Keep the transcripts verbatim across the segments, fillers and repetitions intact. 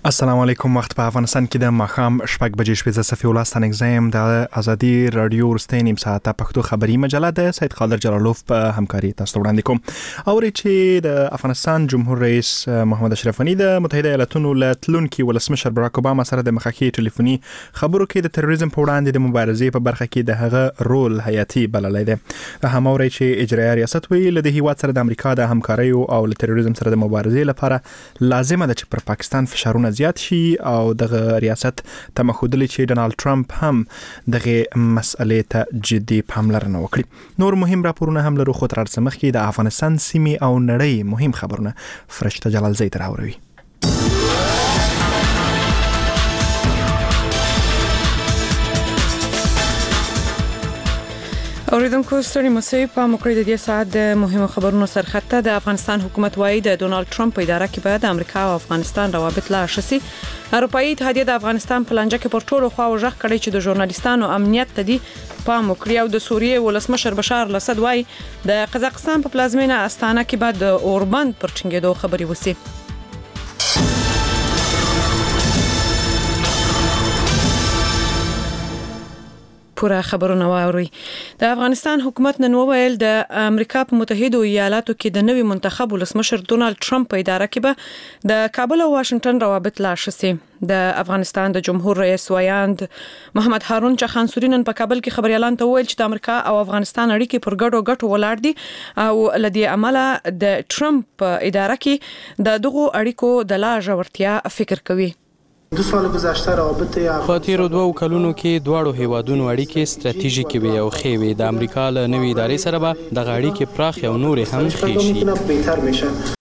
السلام علیکم. وخت په افغانستان کې د ماښام شپږ بجې شپږ صفر ولا ستنګزم د ازادي رادیو ورستۍ نیم ساعته پښتو خبري مجله د سید خالد جلالوف په همکاري تاسو وړاندې کوم. او چې د افغانستان جمهور رئیس محمد اشرف غنی د متحده ایالاتونو له تلونکي ولسمشر براک اوباما سره د مخکې ټلیفوني خبرو کې د تروریزم په وړاندې د مبارزې په برخه کې د هغه رول حیاتي بللی دی. هم اوري چې اجرایي ریاست ویل د هیواد سره د امریکا د همکاري او له تروریزم سره د مبارزې لپاره لازمه ده چې پر پاکستان فشارونه زیات شي او دغه ریاست تمخودلی چې ډونالد ټرمپ هم دغه مسئلې ته جدي پاملرنه وکړي. نور مهم راپورونه هم لرو، خو تر څه مخکې د افغانستان سیمې او نړۍ مهم خبرونه فرشته جلال زی تر اوروي. اوریدونکو ستړي مسئ په مکرې د دې ساعت د مهمو خبرونو سرخطه. د افغانستان حکومت وايي د ډونالد ټرمپ په اداره کې باید امریکا او افغانستان روابط لا ښه شي. اروپאי اتحادیه د افغانستان په لانجه کې پر ټولو خواو ژغ کړی چې د ژورنالیستانو امنیت ته دی پام وکړي. او د سوریې ولسمشر بشار الاسد وايي د قزاقستان په پلازمینه استانه کې بعد د اوربند پر ټینګېدو خبري وسی. پورا خبرونه واوري. د افغانستان حکومت نن وویل د امریکا په متحده ایالاتو کې د نوي منتخب ولسمشر ډونالد ټرمپ په اداره کې به د کابل او واشنگټن روابط لا ښه سي. د افغانستان د جمهور رئیس ویاند محمد هارون چخانسوري نن په کابل کې خبريالان ته وویل چې د امریکا او افغانستان اړیکې پر ګډو ګټو ولاړ دي او لدی عمله د ټرمپ اداره کې د دغو اړیکو د لا ژورتیا فکر کوي. دو سال گذشته رابط خاطر دوه کلونو کې دواړو هیوادونو اړیکې ستراتیژیکې وي او ښې وي. د امریکا له نوې ادارې سره به دغه اړیکې پراخ او نور هم ښې شي.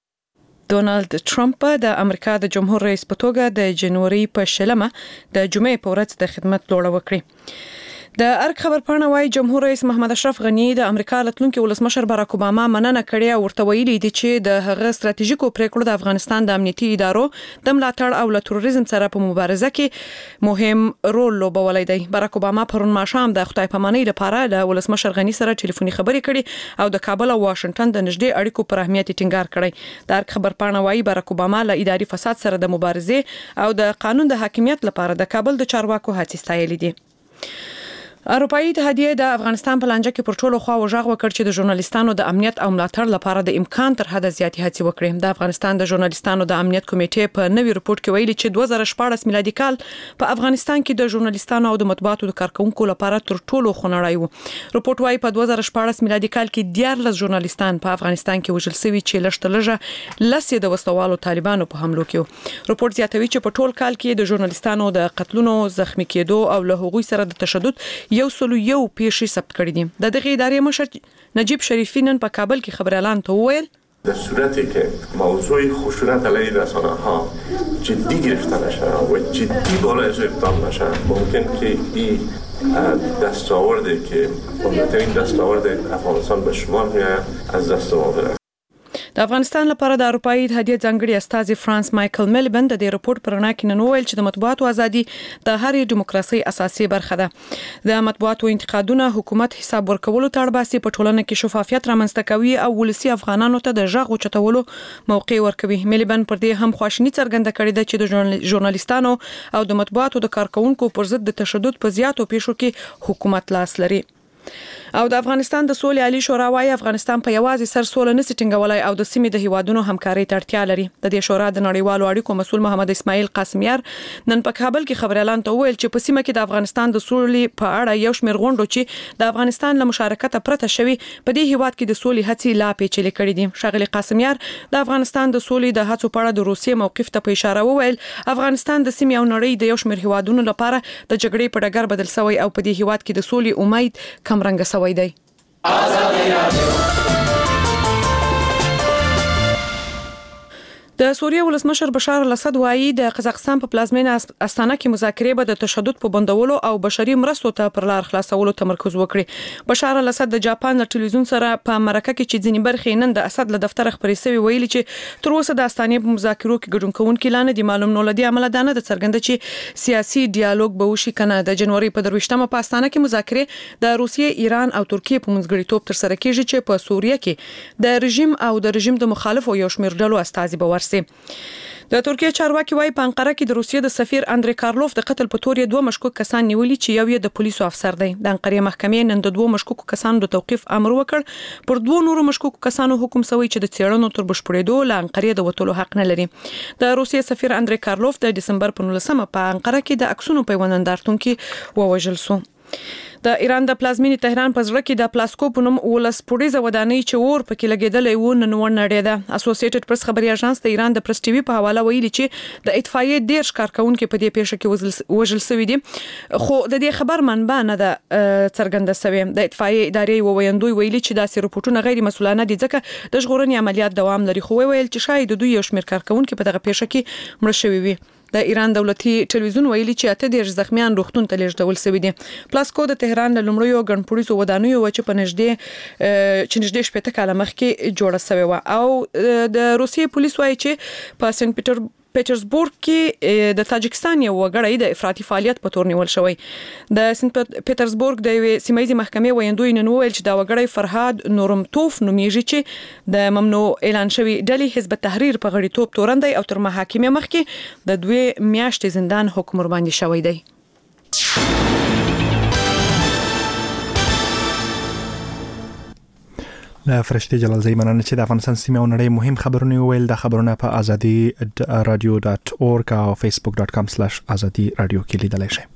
ډونالد ټرمپ د امریکا د جمهور رئیس په توګه د جنوري په شلمه د جمعې په ورځ د خدمت لوړه وکړي. د ارګ خبرپاڼه وايي جمهور رئیس محمد اشرف غنی د امریکا لتلونکي ولسمشر براک اوباما مننه کړې او ورته ویلي دي چې د هغه ستراتیژیکو پریکړو د افغانستان د امنیتي ادارو د ملاتړ او له تروریزم سره په مبارزه کې مهم رول لوبولی دی. براک اوباما پرون ماښام د خدای پامانۍ لپاره د ولسمشر غنی سره ټلیفوني خبرې کړې او د کابل او واشنگټن د نږدې اړیکو پر اهمیت ټینګار کړی. د ارګ خبرپاڼه وايي براک اوباما له اداري فساد سره د مبارزې او د قانون د حاکمیت لپاره د کابل د چارواکو هڅې ستایلې دي. اروپאי اتحادیه د افغانستان په لانجه کې پر ټولو خواو ژغ وکړ چې د ژورنالیستانو د امنیت او ملاتړ لپاره د امکان تر حده زیاتې هڅې وکړي. د افغانستان د ژورنالیستانو د امنیت کمیټې په نوي رپورت کې ویلي چې دوه زره شپاړس میلادي کال په افغانستان کې د ژورنالیستانو او د مطبوعاتو د کارکونکو لپاره تر ټولو خونړی و. رپورت وايي په دوه زره شپاړس میلادي کال کې دیارلس ژورنالیستان په افغانستان کې وژل شوي چې لږ تر لږه لس د وسوالو طالبانو په حملو کې و. رپورت زیاتوي چې په ټول کال کې د ژورنالیستانو د قتلونو، زخمی کېدو او له هغوی سره د تشدد یو سلو یو پیښې ثبت کړې دي. د دغه ادارې مشر نجیب شریفی نن په کابل کې خبريالان ته وویل در صورتی که موضوع خشونت علیه رسانه ها جدی گرفته نشه و جدی بالای از اقدام نشه، ممکن که این دستاورده که مهمترین دستاورد افغانستان به شمار میآید از دست ما بره. د افغانستان لپاره د اروپאי اتحادیه ځانګړي استازي فرانس مایکل میلبن د دې رپورت پر وړاندې کې نن وویل چې د مطبوعاتو ازادي د هرې دیموکراسي اساسي برخه ده. د مطبوعاتو انتقادونه حکومت حساب ورکولو ته اړ باسي، په ټولنه کې شفافیت رامنځته کوي او ولسي افغانانو ته د ژغ اوچتولو موقع ورکوي. میلبن پر دې هم خواشیني څرګنده کړې ده چې د ژورنالیستانو او د مطبوعاتو د کارکونکو پر ضد د تشدد په زیاتو پیښو کې حکومت لاس لري. او د افغانستان د سولې عالی شورا وايي افغانستان په یوازې سر سول نه سټینګولای او د سیمې د هیوادونو همکاري ته اړتیا لري. د دې شورا د نړیوالو اړیکو مسول محمد اسماعیل قاسمیار نن په کابل کې خبريالان ته وویل چې په سیمه کې د افغانستان د سولې په اړه یو شمېر غونډو چې د افغانستان له مشارکت پرته شوی په دې هیواد کې د سولې هڅې لا پیچلې کړې دي. شاغلي قاسمیار د افغانستان د سولې د هڅو په اړه د روسیې موقف ته په اشاره وویل افغانستان د سیمې او نړۍ د یو شمېر هیوادونو لپاره د جګړې په ډګر بدل شوی او په دې هیواد کې د سولې امید کمرنګ شوی دی. د سوریې ولسمشر بشار الاسد وايي د قزاقستان په پلازمینه استانه کې مذاکرې به د تشدد په بندولو او بشري مرستو ته پر لار خلاصولو تمرکز وکړي. بشار الاسد د جاپان د ټلویزیون سره په مرکه کې چې ځینې برخې نن د اسد له دفتر خبري سوي ویلي چې تر اوسه د استانې په مذاکرو کې ګډون کوونکي لانه دي معلوم نو لدی عمل دانه د څرګنده چې سیاسي ډیالوګ به وشي کنه. د جنوري په درويشتمه په استانه کې مذاکرې د روسیې، ایران او ترکیه په منځګړیتوب تر سره کیږي چې په سوریه کې د رژیم او د رژیم د مخالفو یو شمېر ډلو استازي باور سي. د ترکیه چارواکي وايي په انقره کې د روسیې د سفیر اندری کارلوف د قتل په تور یې دوه مشکوک کسان نیولي چې یو یې د پولیسو افسر دی. د انقره محکمې نن د دوه مشکوک کسانو د توقیف امر وکړ. پر دوه نورو مشکوک کسانو حکم شوی چې د څېړنو تر بشپړېدو له انقره د وټولو حق نه لري. د روسیې سفیر اندری کارلوف د دسمبر په نولسمه په انقره کې د عکسونو په نندارتون کې ووژل شو. د ایران د پلازمینې تهران په زړه کې د پلاسکو په نوم ولس پوډیزه ودانۍ چې اور پکې لګیدلې و نن ورنړېده. اسوسییټډ پریس خبري اژانس د ایران د پریس ټي وي په حواله ویلي چې د اطفائیې ډیر ښکارکونکو په دې پیښه کې وژل شوی دي، خو د دې خبر منبع نه ده څرګنده شوی. د اطفائیې ادارې وویندوی ویلي چې دا سرپورټونه غیر مسؤلانه دي ځکه د ژغورنې عملیات دوام لري، خو ویل چې شاید دوی یو شمېر کارکونکو په دغه پیښه کې مړ شوي وي. د ایران دولتي ټلویزیون ویلي چې اته ډیر زخمیان روغتون ته لیږدول شوي دي. پلاسکو د تهران له لومړیو ګڼپوړیزو ودانیو و چې په نږدې چې نږدې شپږ کاله مخکې جوړه شوې و، او د روسیې پولیس وایي چې په سنت پیټر پیټرزبورګ کې د تاجکستان یو وګړی د افراطي فعالیت په تور نیول شوی. د سنت پیټرزبورګ د سیمایي محکمې ویندوی نن ویل چې دا وګړی فرهاد نورمتوف نومیږي چې د ممنوع اعلان شوی ډلې حزب التحریر په غړیتوب تورندی او تر محاکمې مخکې د دوی میاشتې زندان حکم ور باندې شوی دی. له فرشتي جلال زئی مننه چې د افغانستان سیمه او نړۍ مهم خبرونه ویل. د خبرونه په ازادي رادیو ډاټ اورګ او فیسبوک ډاټ کام سلاش ازادي رادیو کې لیدلای شئ.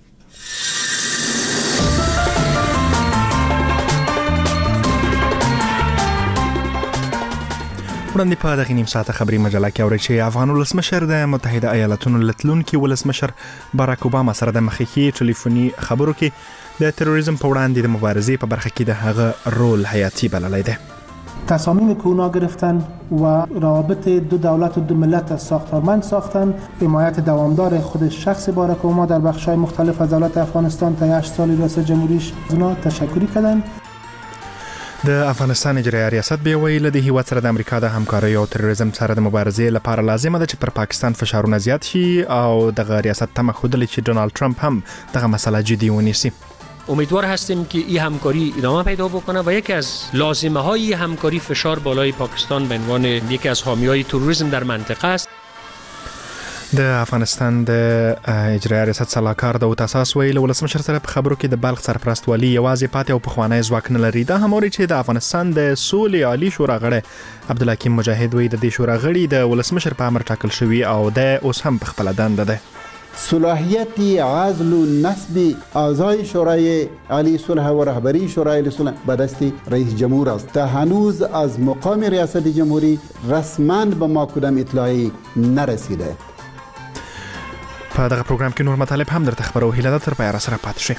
وړاندې په دغه نیم ساعته خبري مجله کې اورئ چې افغان ولسمشر د متحده ایالاتونو لتلونکي ولسمشر باراک اوباما سره د مخکې ټلیفوني خبرو کې د تروریسم په وړاندې د مبارزې په برخه کې د هغه رول حیاتي بللی دی. تصامیم که اونا گرفتن و روابط دو دولت و دو ملت از ساختارمند ساختن، حمایت دوامدار خود شخص باراک اوباما در بخش‌های مختلف از دولت افغانستان تا هشت سال ریاست جمهوریش از اونا تشکری کردن. د افغانستان اجرایي ریاست به ویل د هیواد سره د امریکا د همکارۍ او تروریسم سره د مبارزې لپاره لازمه ده چې پر پاکستان فشارونه زیات شي او دغه ریاست تمه خوده چې ډونالد ترامپ هم دغه مسئله جدی ونیسي. امیدوار هستیم که این همکاری ادامه پیدا بکنه و یکی از لازمه های همکاری فشار بالای پاکستان به عنوان یکی از حامیای تروریسم در منطقه است. د افغانستان د اجرایي ریاست صلاحکار د تاساس ویل ولسمشر سره په خبرو کې د بلخ سرپرست والی یوازې پاتې او په خوانی ځواک نه لري. دا هموري چې د افغانستان د سولې عالی شورا غړی عبدالحکیم مجاهد وی د دې شورا غړي د ولسمشر په امر ټاکل شوی او د اوس هم په خپل دنده ده. صلاحیت عزل و نصب اعضای شورای عالی صلح و رهبری شورای عالی صلح به دست رئیس جمهور است. تا هنوز از مقام ریاست جمهوری رسما به ما کدام اطلاعی نرسیده. په دغه پروګرام کې نور مطالب هم درته خبرو هیله ده، تر پایه سره پاتې شئ.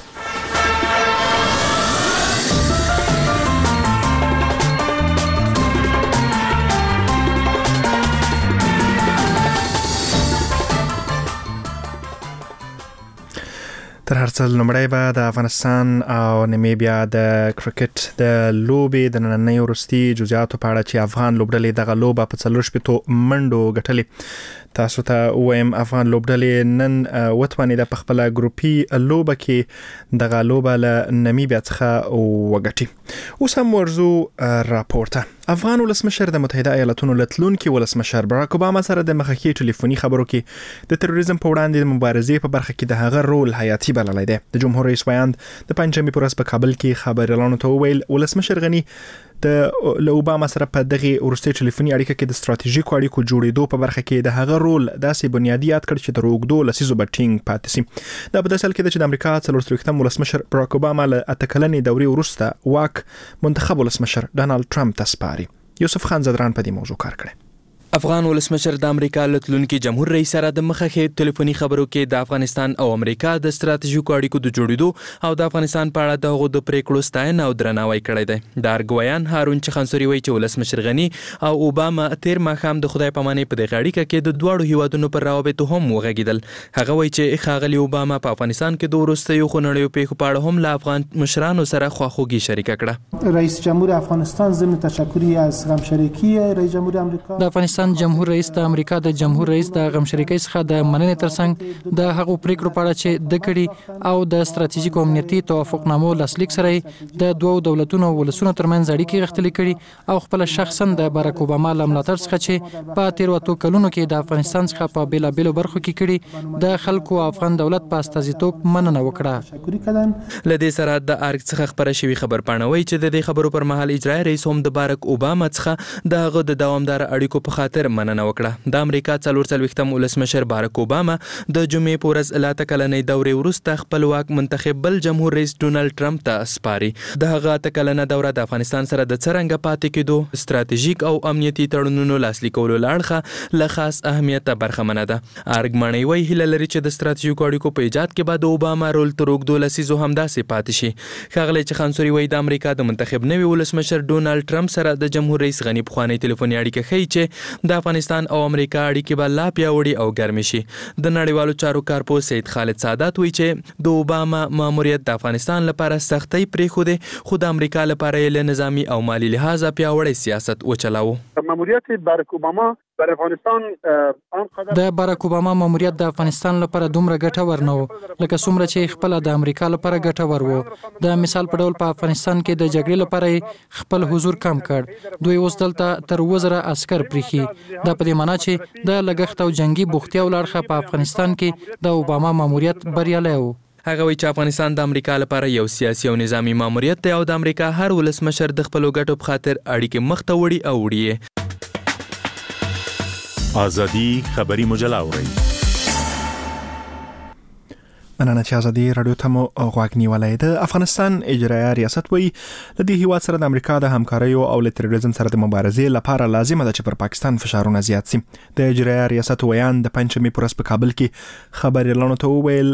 تر هر څه لومړی به د افغانستان او نمیبیا د کرکټ د لوبې د نننۍ وروستي جزئیاتو په اړه چې افغان لوبډلې دغه لوبه په څلور شپېتو منډو ګټلې. تاسو ته وایم افغان لوبډلې نن وتوانېده په خپله ګروپي لوبه کې دغه لوبه له نمیبیا څخه وګټي. اوس هم ورځو راپورته. افغان ولسمشر د متحده ایالاتونو لتلونکي ولسمشر باراک اوباما سره د مخکې ټلیفوني خبرو کې د تروریسم په وړاندې د مبارزې په برخه کې د هغه رول حیاتي بللی دی. د جمهور رئیس ویاند د پنجشنبې په ورځ په کابل کې خبریالانو ته وویل ولسمشر غني د اوباما سره په دغه وروستي ټلیفوني اړیکه کې د ستراتیژیکو اړیکو جوړېدو په برخه کې د هغه رول داسې بنیادی یاد کړ چې تر اوږدو لسیزو به ټینګ پاتې شي. دا په داسې حال کې ده چې د امریکا څلور څلوېښتم ولسمشر باراک اوباما له اته کلنې دورې وروسته واک منتخب ولسمشر ډونالد ټرمپ ته سپاري. یوسف خان زدران په دې موضوع کار کړی. افغان ولسمشر د امریکا لتلونکي جمهور رئیس سره د مخکې ټلیفوني خبرو کې د افغانستان او امریکا د ستراتیژیکو اړیکو د جوړېدو او د افغانستان په اړه دغه د پریکړو ستاینه او درناوی کړی دی. د ارګویان هارون چخانسوري وایي چې ولسمشر غني او اوباما تیر ماښام د خدای پامانۍ په دغه اړیکه کې د دواړو هیوادونو پر روابطو هم وغږېدل. هغه وایي چې ښاغلي اوباما په افغانستان کې د وروستیو خونړیو پیښو په اړه هم له افغان مشرانو سره خواخوږي شریکه کړه. رئیس جمهور افغانستان ضمن تشکری از همشریکی رئیس جمهور آمریکا د افغانستان افغانستان جمهور رئیس د امریکا د جمهور رئیس د غمشریکۍ څخه د مننې ترڅنګ د هغو پریکړو په اړه چې د کړي او د ستراتیژیک او امنیتي توافقنامو لاسلیک سره د دوو دولتونو ولسونو ترمنځ اړیکې غښتلې کړي او خپل شخصا د باراک اوباما له ملاتړ څخه چې په تیرو اتو کلونو کې د افغانستان څخه په بیلابیلو برخو کې کړي د خلکو افغان دولت په استازیتوب مننه وکړه. لدې سره د ارګ څخه خبره شوی خبر پاڼوي چې د دې خبرو پر مهال اجرایي رئیس هم د باراک اوباما څخه د هغه د دوامدار اړیکو په خاطر مننه وکړه. د امریکا څلور څلوېښتم ولسمشر باراک اوباما د جمعې په ورځ له اته کلنۍ دورې وروسته خپل واک منتخب بل جمهور رئیس ډونالډ ټرمپ ته سپاري. د هغه اته کلنه دوره د افغانستان سره د څرنګه پاتې کېدو ستراتیژیک او امنیتي تړونونو لاسلیک کولو له اړخه له خاص اهمیت برخمنه ده. ارګ ماڼۍ وایي هیله لري چې د ستراتیژیکو اړیکو په ایجاد کې به د اوباما رول تر اوږدو لسیزو همداسې پاتې شي. ښاغلی چخانسوري وایي د امریکا د منتخب نوي ولسمشر ډونالډ ټرمپ سره د جمهور رئیس غني پخوانی ټلیفوني اړیکه ښیي چې د افغانستان او امریکا اړیکې به لا پیاوړې او ګرمې شي. د نړیوالو چارو کارپوه سید خالد سادات وایي چې د اوباما ماموریت د افغانستان لپاره سختۍ پرېښودې خو د امریکا لپاره یې له نظامي او مالي لحاظه پیاوړی سیاست وچلاوه. ماموریت باراک اوباما بر افغانستان د باراک اوباما ماموریت د افغانستان لپاره دومره ګټور نه و لکه څومره چې خپل د امریکا لپاره ګټور و. د مثال په ډول په افغانستان کې د جګړې لپاره خپل حضور کم کړ. دوی اوس دلته تر وزره عسكر پریخي. دا په دې معنی چې د لګښت او جنگي بوختیا ولړخه په افغانستان کې د اوباما ماموریت بریالی و. هغه وایي چې افغانستان د امریکا لپاره یو سیاسي او نظامی ماموریت دی او د امریکا هر ولسمشر د خپلو ګټو په خاطر اړیکې مخ ته وړي او وړي. آزادی خبری مجله اورئ. مننه چې ازادي رادیو ته مو غوږ نیولی. د افغانستان اجرایه ریاست وایي له دې هیواد سره د امریکا د همکاریو او له تروریزم سره د مبارزې لپاره لازمه ده چې پر پاکستان فشارونه زیات سي. د اجرایه ریاست ویان د پنځمې په ورځ په کابل کې خبریالانو ته وویل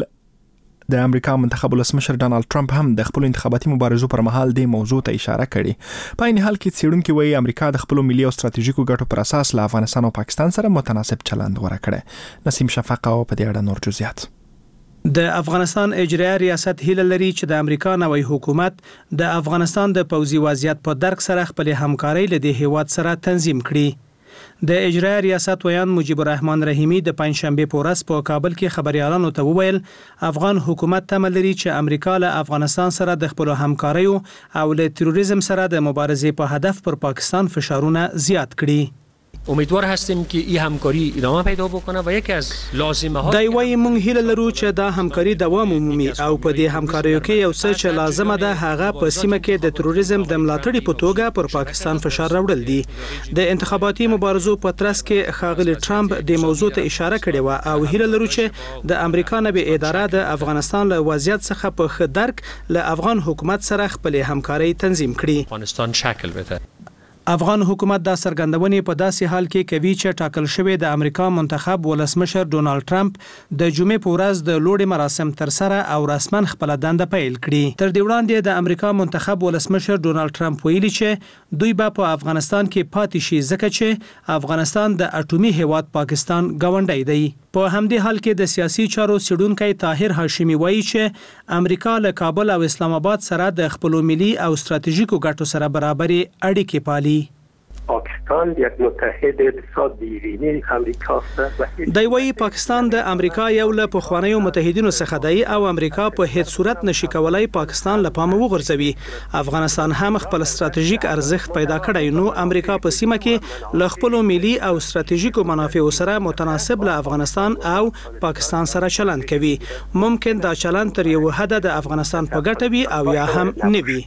د امریکا منتخب ولسمشر ډانالډ ټرمپ هم د خپل انتخاباتي مبارزو پر مهال د موضوع ته اشاره کړې. په عین حال کې څېړونکي وایي امریکا د خپل ملي او ستراتیژیکو ګټو پر اساس له افغانستان او پاکستان سره متناسب چلند غوره کړی. نسیم شفق او په دې اړه نور جزئیات. د افغانستان اجرایه ریاست هیله لري چې د امریکا نوی حکومت د افغانستان د پوځي وضعیت په درک سره خپل همکاري له دې هیواد سره تنظیم کړي. د اجرایه ریاست ویان مجیب الرحمن رحیمی د پنځشنبه په ورځ په کابل کې خبريالانو ته وویل افغان حکومت تمه لري چې امریکا له افغانستان سره د خپل همکاریو او له تروریزم سره د مبارزې په هدف پر پاکستان فشارونه زیات کړي. امیدوار هستیم که این همکاری ادامه پیدا بکنه و یکی از لازمه ها دای وای مونږ هیله لرو چې دا همکاري دوام ومومي او په دې همکاریو کې یو څه چې لازمه ده هغه په سیمه کې د تروریزم د ملاتړ په توګه پر پاکستان فشار راوړل دي. د انتخاباتي مبارزو په ترڅ کې ښاغلی ټرمپ د موضوع ته اشاره کړې و او هیله لرو چې د امریکا نوي اداره د افغانستان له وضعیت څخه په ښه درک له افغان حکومت سره خپل همکاري تنظیم کړي. افغانستان شکل بده. افغان حکومت دا سرګندونې په داسې حال کې کوي چې ټاکل شوی د امریکا منتخب ولسمشر ډونالډ ټرمپ د جمعې په ورځ د لوړې مراسم تر سره او رسما خپل دنده پیل کړي. تر دې وړاندې د امریکا منتخب ولسمشر ډونالډ ټرمپ ویلي چې دوی به په افغانستان کې پاتې شي ځکه چې افغانستان د اټومي هیواد پاکستان ګاونډی دی. په همدې حال کې د سیاسي چارو څېړونکی طاهر هاشمي وایي چې امریکا له کابل او اسلام آباد سره د خپل ملي او ستراتیژیکو ګټو سره برابرې اړیکې پالي. پاکستان یک متحد اقتصاد بیرونی امریکا است. دی وايي پاکستان د امریکا یو له پخوانیو متحدینو څخه دی او امریکا په هیڅ صورت نشي کولای پاکستان له پامه وغورځوي. افغانستان هم خپل ستراتیژیک ارزښت پیدا کړی نو امریکا په سیمه کې له خپل ملي او ستراتیژیکو منافعو سره متناسب له افغانستان او پاکستان سره چلند کوي. ممکن دا چلند تر یو حد د افغانستان په ګټه وي او یا هم نه وي.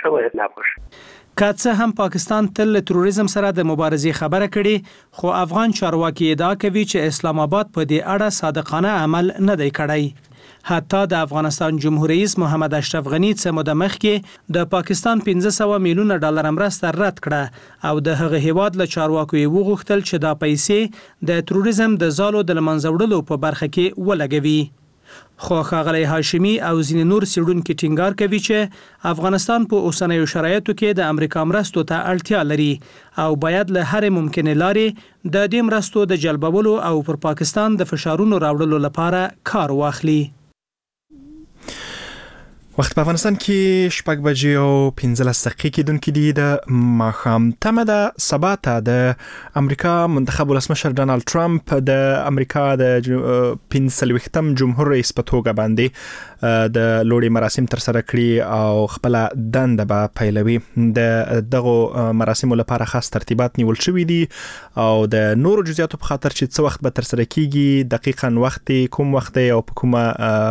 که څه هم پاکستان تل له تروریزم سره د مبارزې خبره کړي خو افغان چارواکي ادعا کوي چې اسلام آباد په دې اړه صادقانه عمل نه دی کړی. حتی د افغانستان جمهور رئیس محمد اشرف غنی څه موده مخکې د پاکستان پنځه سوه میلیونه ډالر مرسته رد کړه او د هغه هیواد له چارواکو یې وغوښتل چې دا پیسې د تروریزم د زالو د لمنځه وړلو په برخه کې ولګوي. خو ښاغلی هاشمي او ځینې نور څېړونکي ټینګار کوي چې افغانستان په اوسنیو شرایطو کې د امریکا مرستو ته اړتیا لري او باید له هرې ممکنې لارې د دې مرستو د جلبولو او پر پاکستان د فشارونو راوړلو لپاره کار واخلي. وخت په افغانستان کې شپږ بجې او پنځلس دقیقې کېدونکې دي د ماښام تمه ده سبا ته د امریکا منتخب ولسمشر ډانلډ ټرمپ د امریکا د پنځه څلوېښتم جمهور رئیس په توګه باندې د لوړې مراسم تر سره کړي او خپل دنده به پیلوي. د دغه مراسمو لپاره خاص ترتیبات نیول شوي دي او د نورو جزئیاتو په خاطر چې څه وخت به تر سره کیږي، دقیقاً وخت کوم وخت او په کومه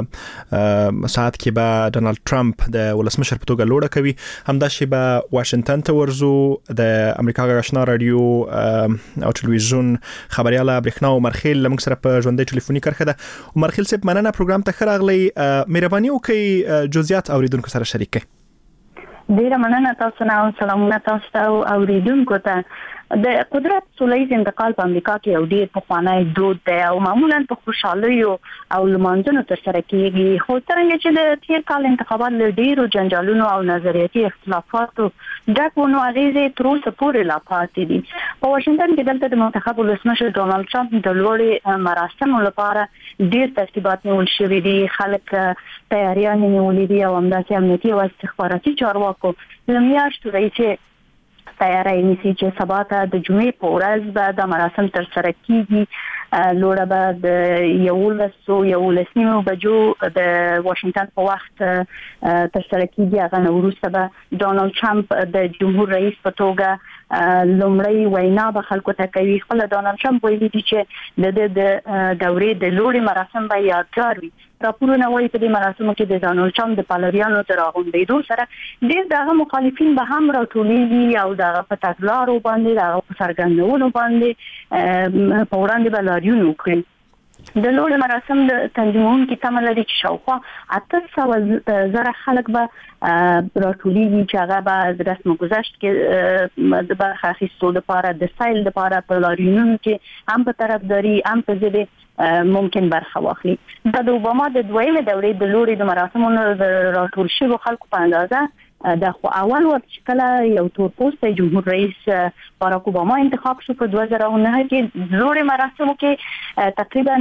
ساعت کې به ډانلډ ټرمپ د ولسمشر په توګه لوړه کوي. همداشې به واشنگټن ته ورزو. د امریکا غږ آشنا رادیو او ټلویزیون خبرياله برېښنا عمر خیل لمږ سره په ژوندۍ ټلیفوني کرخه ده. عمر خیل صاحب مننه پروګرام ته ښه راغلی. مهرباني وکړئ جزئیات اوریدونکو سره شریک کړئ. ډیره مننه تاسو نه. سلامونه تاسو ته اوریدونکو ته. د قدرت سولهییز انتقال په امریکا کې یو ډیر پخوانی دود دی او معمولا په خوشحالیو او لمانځنو تر سره کیږي. خو څنګه چې د تیر کال انتخابات له ډیرو جنجالونو او نظریاتي اختلافاتو ډک ونه اغیزې تر اوسه پورې لا پاتې دي. په واشنگټن کې دلته د منتخب ولسمشر ډانلډ ټرمپ د لوړې مراسمو لپاره ډیر ترتیبات نیول شوي دي. خلک تیاریانې نیولې دي او همداسې امنیتي او استخباراتي چارواکو له میاشتو راهیسې تیاری نیسي چې سبا ته د جمعې په ورځ به د مراسم تر سره کیږي. لوړه به د یولس او یولس نیمو بجو د واشنگټن په وخت تر سره کیږي. هغه نه وروسته به ډانلډ ټرمپ د جمهور رئیس په توګه لومړی وینا به خلکو ته کوي. خپل ډانلډ ټرمپ ویلي دي چې د د دورې د لوړې مراسم به یادګار وي. راپورونه وايي په دې مراسمو کې د ډانلډ ټرمپ د پالویانو تر راغونډېدو سره ډېر دغه مخالفین به هم راټولېږي او دغه په تګلارو باندې دغه په څرګندولو باندې په وړاندې به لاریون وکړي. د لوړې مراسم د تنظیمونکو تمه لري چې شاوخوا اته سوه زره خلک به راټولېږي چې هغه به د رسم گذشت کې د برخه اخیستو لپاره د سایل لپاره په لاریونونو کې هم په طرفداري هم په ضد ممکن برخه واخلي. د اوباما د دویمه دورې د لوړې د مراسمونو د راټول شویو خلکو په اندازه د خو اول وخت چې کله یو تور پوسټ جمهور رئیس باراک اوباما انتخاب شو په دوه زره او نه کې لوړې مراسمو کې تقریبا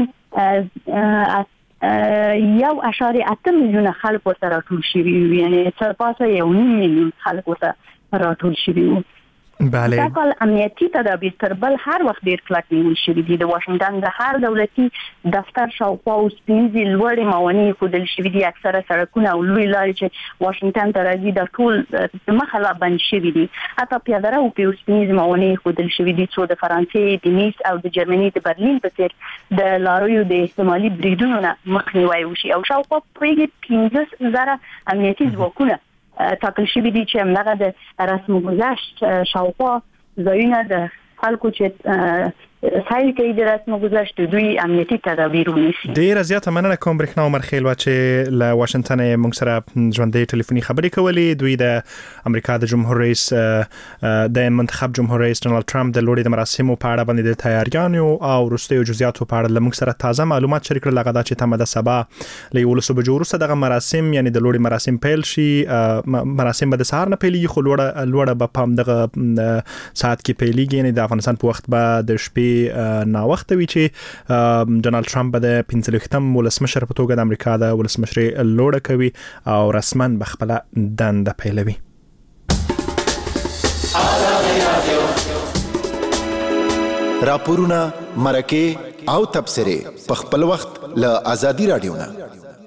یو اشاریه اته میلیونه خلک ورته راټول شوي وو. یعنی څه پاسه یو نیم میلیون خلک ورته راټول شوي وو. بله. دا کال امنیتي تدابیر تر بل هر وخت ډیر کلک نیول شوي دي. د واشنگټن د هر دولتي دفتر شاوخوا اوس پنځه لوړې موانع ښودل شوي دي. اکثره سړکونه او لوی لارې چې واشنگټن ته راځي د ټول په مخه لا بند شوي دي. حتی پیاده رو په اوس پنځه موانع ښودل شوي دي څو د فرانسې د نیس او د جرمني د برلین په څیر د لاریو د احتمالي بریدونو نه مخنیوي وشي. او شاوخوا پرېږي پنځه زره امنیتي ځواکونه تاکل شوی دي چې همدغه د رسم گذشت شاوخوا ځایونه د خلکو چې سایل کوي د رسم گذشت دوی امنیتي تدابیر ونیسي. ډیره زیاته مننه کوم برېښنا عمر خیل و چې له واشنگټن موږ سره ژوندۍ ټلیفوني خبرې کولې. دوی د امریکا د جمهور رئیس د منتخب جمهور رئیس ډانلډ ټرمپ د لوړې د مراسمو په اړه باندې د تیاریانو او وروستیو جزئیاتو په اړه له موږ سره تازه معلومات شریک کړل. هغه دا چې تمه ده سبا له یولس بجو وروسته دغه مراسم یعنی د لوړې مراسم پیل شي. مراسم به د سهار نه پیلېږي خو لوړه لوړه به په همدغه ساعت کې پیلېږي. یعنی د افغانستان په وخت به د شپې نا وخت وی چې ډانلډ ټرمپ به د پنځه څلوېښتم ولسمشر په توګه د امریکا د ولسمشرۍ لوړه کوي او رسما به خپل دنده پیلوي. راپورونه مرکه او تبصره په خپل وخت له ازادي رادیو نه.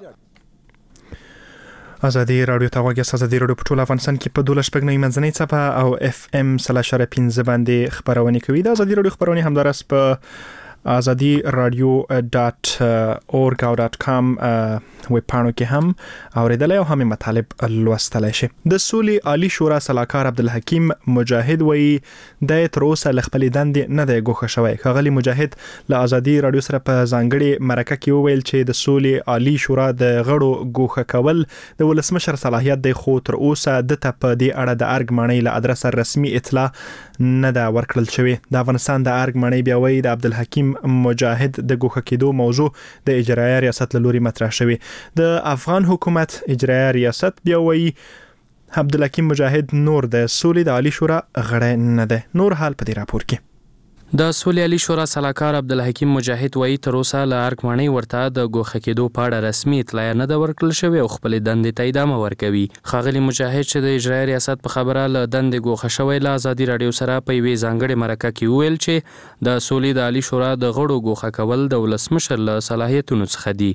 ازادي رادیو ته واګه ازادي رادیو په ټول افغانستان کې په دوله شپږ نه منځنۍ صفه او اف ام سلاشره پنځه باندې خبرونه کوي. د ازادي رادیو خبرونه همدارس په ازادي رادیو ډاټ اورګ او ډاټ کام ویب پاڼو کې هم اوریدلای او هم مطالب لوستلای شي. د سولې عالی شورا سلاکار عبدالحکیم مجاهد وی د تر اوسه لخپل دندې نه دی ګوښه شوی. ښاغلی مجاهد له ازادي رادیو سره په ځانګړي مرکه کې وویل چې د سولې عالی شورا د غړو ګوښه کول د ولسمشر صلاحیت دی خو تر اوسه د ته په دې اړه د ارګ معنی له ادرسه رسمي اطلاع نه دا ورکړل شوی. د افغانستان د ارګ معنی بیا وی د عبدالحکیم مجاهد د ګوښه کېدو موضوع د اجرایه ریاست له لوري مطرح شوی. د افغان حکومت اجرایه ریاست بیا وی عبدالحکیم مجاهد نور د سولې د عالی شورا غړی نه ده. نور حال په دې راپور کې د سولې عالی شورا سلاکار عبدالحکیم مجاهد وایي تر اوسه له ارګ ماڼۍ ورته د ګوښه کېدو په اړه رسمي اطلاع نه ده ورکړل شوې او خپلې دندې ته ادامه ورکوي. ښاغلي مجاهد چې د اجرایي ریاست په خبره له دندې ګوښه شوی له ازادي راډیو سره په یوې ځانګړې مرکه کې وویل چې د سولې د عالی شورا د غړو ګوښه کول د ولسمشر له صلاحیتونو څخه دي.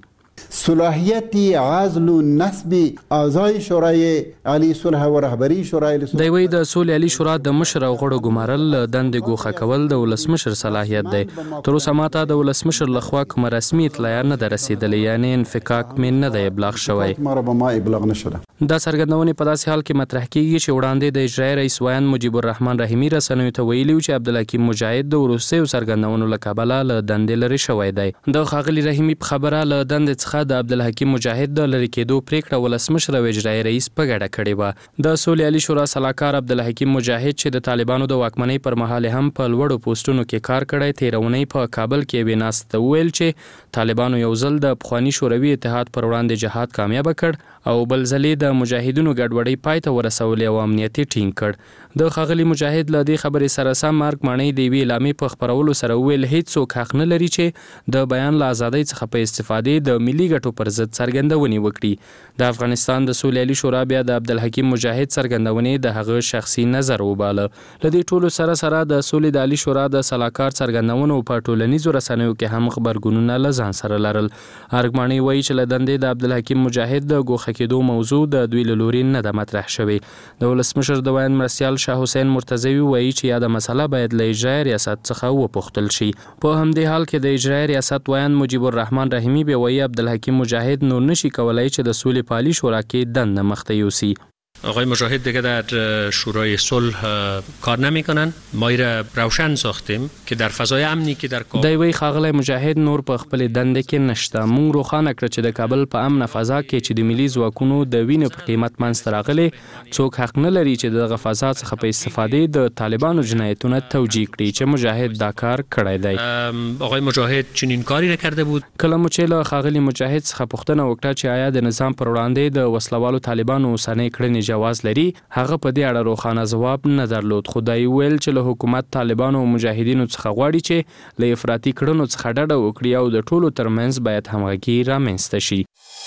صلاحیت عزل و نسب اعضای شورای عالی صلح و رهبری شورای صلح دی وی د سولې عالی شورا د مشر او غړو ګمارل دندې ګوښه کول د ولسمشر صلاحیت دی. تر اوسه ماته د ولسمشر لخوا کومه رسمي اطلاع نه ده رسیدلې، یعنی انفکاک مې نه دی ابلاغ شوی. ما به ما ابلاغ نشده. دا څرګندونې په داسې حال کې مطرح کیږي چې وړاندې د اجرایي رئیس ویان مجیب الرحمن رحیمي رسنیو ته ویلي چې عبدالحکیم مجاهد د وروستیو څرګندونو له کبله له دندې لرې شوی دی. د ښاغلي رحیمي په خبره له دندې څخه د عبدالحکیم مجاهد د لرې کېدو پریکړه ولسمشر او اجرایي رئیس په ګډه کړې وه. د سولې عالی شورا سلاکار عبدالحکیم مجاهد چې د طالبانو د واکمنۍ پر مهال هم په لوړو پوسټونو کې کار کړی، تېره اونۍ په کابل کې یوې ناستې ته وویل چې طالبانو یو ځل د پخواني شوروي اتحاد پر وړاندې جهاد کامیابه کړ او بل ځل یې د مجاهدینو ګډوډۍ پای ته ورسولې او امنیت یې ټینګ کړ. د ښاغلي مجاهد له دې خبرې سره سم ارګ ماڼۍ د یوې اعلامیې په خپرولو سره وویل هیڅوک حق نه لري چې د بیان له ازادۍ څخه په استفادې د ملي ګټو پر ضد څرګندونې وکړي. د افغانستان د سولې عالی شورا بیا د عبدالحکیم مجاهد څرګندونې د هغه شخصي نظر وباله. له دې ټولو سره سره د سولې د عالی شورا د سلاکار څرګندونو په ټولنیزو رسنیو کې هم خبرګونونه له ځان سره لرل. ارګ ماڼۍ وایي چې له دندې د عبدالحکیم مجاهد د ګوښه کېدو موضوع د دوی له لوري نه ده مطرح شوې. د ولسمشر د ویان مرستیال شاه حسین مرتضوي وایي چې یاده مسله باید له اجرایي ریاست څخه وپوښتل شي. په همدې حال کې د اجرایي ریاست ویان مجیب الرحمن رحیمي بیا وایي عبدالحکیم مجاهد نور نشي کولای چې د سولې په عالی شورا کې دنده مخته یوسي. آقای مجاهد دیگه در شورای صلح کار نمی‌کنن. ما را روشن ساختیم که در فضای امنی که در کابل دی وی ښاغلی مجاهد نور په خپل دنده کې نشته. مونږ روښانه کړ چې د کابل په امن فضا کې چې د ملي ځواکونو د وینې په قیمت منځته راغلي، څوک حق نه لري چې دغه فضا څخه په استفادې د طالبانو جنایتونه توجیه کړي چې مجاهد دا کار کړی دی. آقای مجاهد چنین کاری را کرده بود. کله مو چې له ښاغلي مجاهد څخه پوښتنه وکړه چې آیا د نظام پر وړاندې د وسلوالو طالبانو اوسنۍ کړنې جواز لري، هغه په دې اړه روښانه ځواب نه درلود. خو دا یې ویل چې له حکومت طالبانو او مجاهدینو څخه غواړي چې له افراطي کړنو څخه ډډه وکړي او د ټولو ترمنځ باید همغږي رامنځته شي.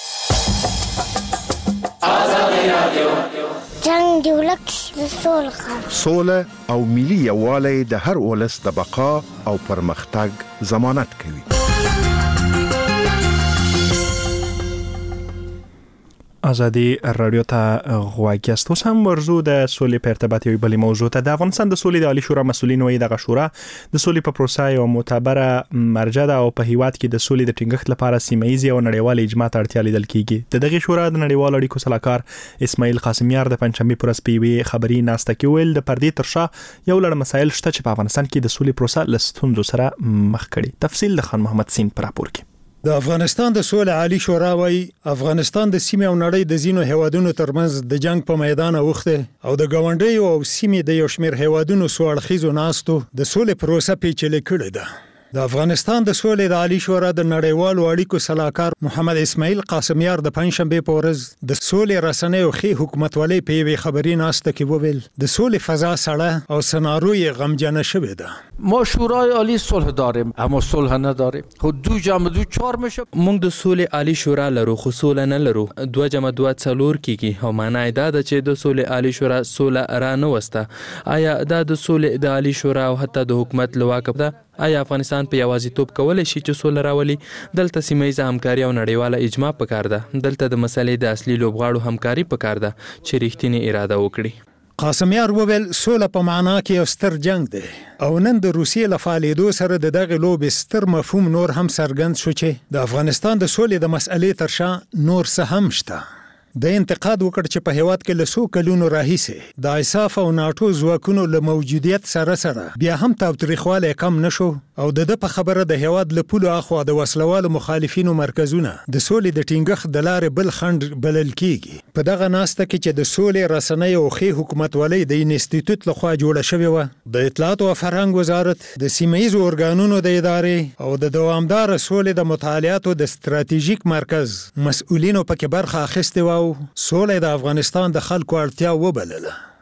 جنگ د ولس د سوله او ملي یووالی د هر ولس د بقا او پرمختګ ضمانت کوي. ازادي رادیو ته غواړی است. اوس هم ورزو د سولې په ارتباط یو بل موضوع ته د افغانستان د سولې د عالی شورا مسولین وایي دغه شورا د سولې په پروسه یو معتبره مرجع ده او په هیواد کې د سولې د ټینګښت لپاره سیمه‌ایزي او نړیوال اجماع ته اړتیا لیدل کیږي. د دغه شورا د نړیوال اړیکو سلاکار اسماعیل قاسمیار د پنځمې پر سپیوي خبري ناسته کې ویل د پردې ترشا یو لړ مسایل شته چې په افغانستان کې د سولې پروسه لستونزو سره مخ کړي. تفصیل د خان محمد سین پر راپور کې. د افغانستان د سولې عالی شورا وايي افغانستان د سیمې او نړۍ د زینو هیوادونو ترمنځ د جنگ په میدان اوخته او د ګاونډیو او سیمې د یو شمېر هیوادونو سوړخیزو ناستو د سولې پروسه پیچلې کړې ده. د افغانستان د سولې د عالی شورا د نړیوالو اړیکو سلاکار محمد اسماعیل قاسمیار د پنځشنبه په ورځ د سولې رسنۍ او خي حکومتولۍ په یوې خبري ناسته کې وویل د سولې فضا سړه او سناروی غمجنه شوې ده. ما شورای عالی صلح داریم اما صلح نداریم. خود دو جمع دو چهار میشه. موږ د سولې عالی شورا لرو خو سولې نه لرو. دوه جمع دوه څلور کیږي او معنی دا ده چې د سولې عالی شورا سولې را نه وسته. آیا دا د سولې د عالی شورا او حتی د حکومت لواکب ده؟ آیا افغانستان په یوازیتوب کولای شي چې سوله راولي؟ دلته سیمه‌ایزه همکاري او نړیواله اجماع پکار ده. دلته د مسلې د اصلي لوبغاړو همکاري پکار ده چې رښتینی اراده وکړي. قاسمیار وویل سوله په معنا کې یو ستر جنگ دی او نن د روسیې له فعالیدو سره د دغه لوبې ستر مفهوم نور هم څرګند شو چې د افغانستان د سولې د مسئلې تر شا نور څه هم شته. د انتقاد وکړ چې په هیواد کې له څو کلونو راهیسې د ایساف او ناټو ځواکونو له موجودیت سره سره بیا هم تاوتریخوالی کم نشو او د ده په خبره د هیواد له پولو اخوا د وسلوالو مخالفینو مرکزونه د سولې د ټینګښت د لارې بل خنډ بلل کیږي. په دغه ناسته کې چې د سولې رسنۍ او خي حکومتولۍ د انسټیټوت لخوا جوړه شوې وه، د اطلاعات او فرهنګ وزارت، د سیمه‌ایزو ارګانونو د ادارې او د دوامدار سولې د مطالعاتو د ستراتیژیک مرکز مسؤلینو پکې برخه اخیستې وه او سوله د افغانستان د خلکو اړتیا وبلله.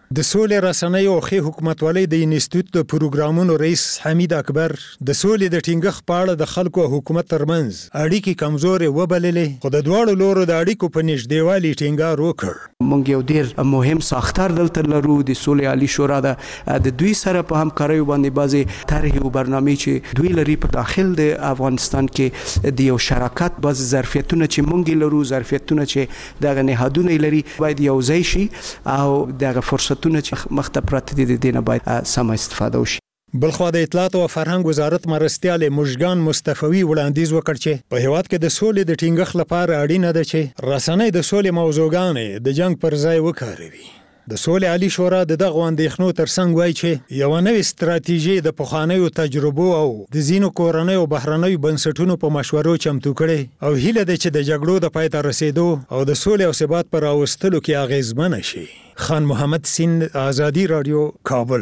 د سولې رسنۍ او ښې حکومتولۍ د انسټیټیوټ د پروګرامونو رئیس حمید اکبر د سولې د ټینګښت په اړه د خلکو او حکومت ترمنځ اړیکې کمزورې وبللې، خو د دواړو لورو د اړیکو په نږدېوالي ټینګار وکړ. موږ یو ډېر مهم ساختار دلته لرو د سولې عالی شورا ده، د دوی سره په همکارۍ باندې بعضې طرحې او برنامې چې دوی لري په داخل د افغانستان کې د یو شراکت بعضې ظرفیتونه چې موږ لرو، ظرفیتونه چې دغه نهادونه لري باید یو ځای شي او دغه فرصتونه چې مخته پراته دي د دې نه باید سمه استفاده وشي. بلخوا د اطلاعات او فرهنګ وزارت مرستیال مژگان مصطفی وړاندیز وکړ چې په هیواد کې د سولې د ټینګښت لپاره اړینه ده چې رسنۍ د سولې موضوعګانې د جنگ پر ځای وکاروي. د سولې عالی شورا د دغه اندېښنو ترڅنګ وایي چې یو نوې ستراتیژي د پخوانیو تجربو او د ځینو کورنیو او بهرنیو بنسټونو په مشورو چمتو کړي او هیله ده چې د جګړو د پای ته رسیدو او د سولې او ثبات پر راوستلو کې اغیزمن شي. خان محمد سین، آزادی رادیو، کابل.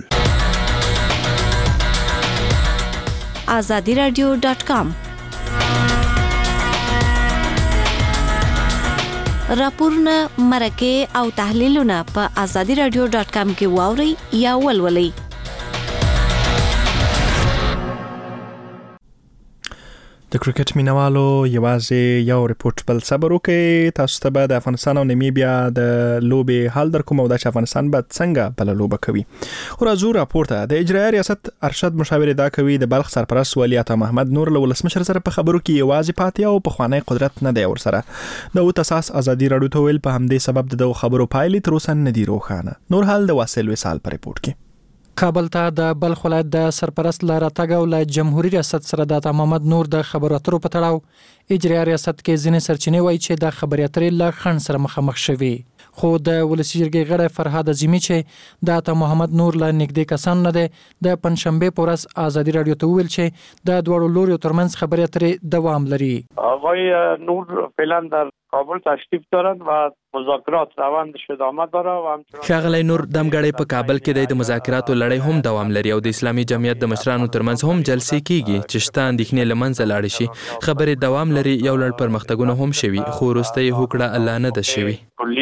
آزادی رادیو ډاٹ کام راپورونه، مرکه او تحلیلونه په آزادی رادیو ډاٹ کام کې واورئ یا ولولئ. د کرکټ مینوالو یوازې یو ریپورت بل صبر وکړئ. تاسو ته به د افغانستان او نمیبیا د لوبې حال درکوم او د افغانستان به څنګه بل لوبه کوي. او راځو راپورته. د اجرایي ریاست ارشد مشاور دا کوي د بلخ سرپرست ولی عطا محمد نور له ولسمشر سره په خبرو کې یوازې پاتې او په خوانی قدرت نه دی ورسره. د او تاساس ازادي راډیو ته ویل په همدې سبب د خبرو پایلې تر اوسه نه دی روښانه. نور حال د واصل وصال په ریپورت کې. کابل ته د بلخ ولایت د سرپرست لاره تګ او له جمهوریت ریاست سره د عطا محمد نور د خبرو اترو په تړاو اجرایي ریاست کې ځینې سرچینې وایي چې د خبرې اترې له خنډ سره مخامخ شوي، خو د ولسي جرګې غړی فرهاد عظیمي چې د عطا محمد نور له نږدې کسان نه دی، د پنځشنبې په ورځ آزادي راډیو ته وویل چې د دواړو لوریو ترمنځ خبرې اترې دوام لري. آقای نور فعلا در کابل تشریف دارند و مذاکرات روند ادامه داره و همچنان ښاغلی نور دمګړی په کابل کې د مذاکراتو لړۍ هم دوام لري او د اسلامي جمعیت د مشرانو ترمنځ هم جلسې کیږي چې شته اندېښنې له منځه لاړې شي. خبرې دوام لري، یو لړ پرمختګونه هم شوي، خو وروسته یې هوکړه لا نه ده شوې.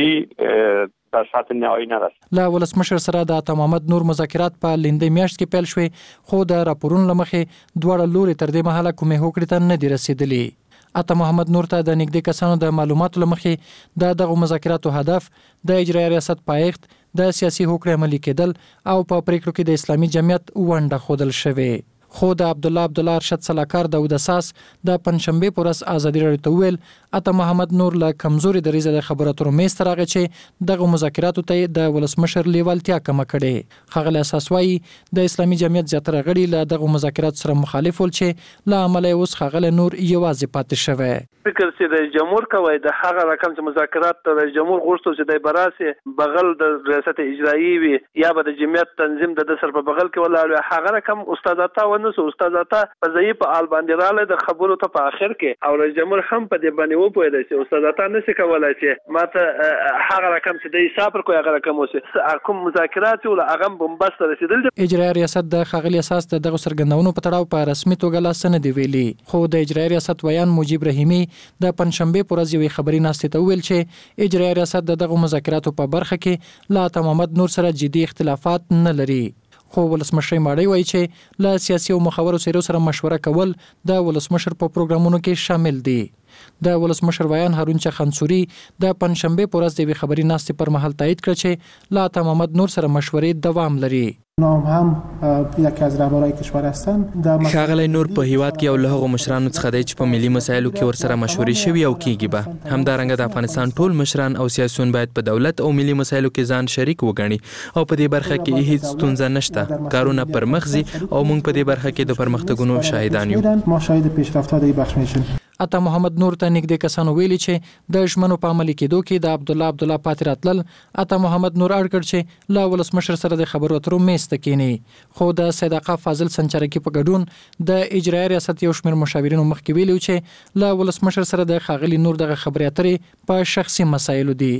کلي در سطح نهایی نرسید. له ولسمشر سره د عطا محمد نور مذاکرات په لندې میاشت کې پیل شوې، خو د راپورونو له مخې دواړه لوري تر دې مهاله کومې هوکړې ته نه دي رسېدلي. عطا محمد نور ته د نږدې کسانو د معلوماتو له مخې د دغو مذاکراتو هدف د اجرایي ریاست پایښت، د سیاسي هوکړې عملي کېدل او په پریکړو کې د اسلامي جمعیت ونډه ښودل شوې. خو د عبدالله عبدالله ارشد سلاکار د اودساس د پنځشنبې په ورځ آزادي راډیو ته وویل عطا محمد نور له کمزوري دریځه د خبرو اترو میز ته راغی چې دغه مذاکراتو ته د ولسمشر لیوالتیا کمه کړې. ښاغلی اساس وایي د اسلامي جمعیت زیاتره غړي له دغو مذاکراتو سره مخالف ول چې له امله یې اوس ښاغلی نور یوازې پاتې شوی. فکر چې د جمهور کوي د هغه رقم چې مذاکرات ته د جمهور غوښتو چې د براسي بغل د ریاست اجرایی وي یا به د جمعیت تنظیم د سر په بغل کې ولاړ هغه رقم استاد عطا ونه سو استاد عطا په ځای په آل باندې رااله د خبرو ته په اخر کې او رئیس جمهور هم په دې باندې و پوهیدل چې استاد عطا نشي کولای چې ماته هغه رقم چې د حساب پر کوی هغه رقم اوسه کوم مذاکرات ول هغه بمبست رسیدل. اجرایي ریاست د ښاغلي اساس د دغه سرګندونو په تړاو په رسمي توګه لاس نه دی ویلي، خو د اجرایي ریاست ویان مجيب رحیمي د پنځشنبې پر ورځ یوې خبري ناستې ته ویل چې اجرایي ریاست د دغه مذاکراتو په برخه کې له عطا محمد نور سره جدي اختلافات نه لري. خو ولسمشر ماړی وایي چې له سیاسي او مخورو سره سره مشوره کول د ولسمشر په پروګرامونو کې شامل دي. د ولسمشر ویان هارون چخانسوري د پنځشنبې په ورځ د خبري ناستې پر مهال تایید کړ چې له عطا محمد نور سره مشورې دوام لري. نام هم یکی از رهبرای کشور هستند. ښاغلی نور په هیواد کې یو له هغو مشرانو څخه دی چې په ملي مسایلو کې ورسره مشورې شوي او کیږي به. همدارنګه د افغانستان ټول مشران او سیاسیون باید په دولت او ملي مسایلو کې ځان شریک وګڼي او په دې برخه کې هیڅ ستونزه نشته. کارونه پر مخ ځي او موږ په دې برخه کې د پرمختګونو شاهدان یو. ما شاهد پیشرفت‌های بخش میشیم. عطا محمد نور ته نږدې کسانو ویلي چې د ژمنو په عملي کېدو کې د عبدالله عبدالله پاتې راتلل. عطا محمد نور اړ کړ چې له ولسمشر سره د خبرو اترو میز ته کینی، خو د صدقه فاضل سنچرکی په ګډون د اجرایي ریاست یو شمېر مشاورینو مخکې ویلي چې له ولسمشر سره د ښاغلي نور دغه خبرې اترې په شخصي مسایلو دي.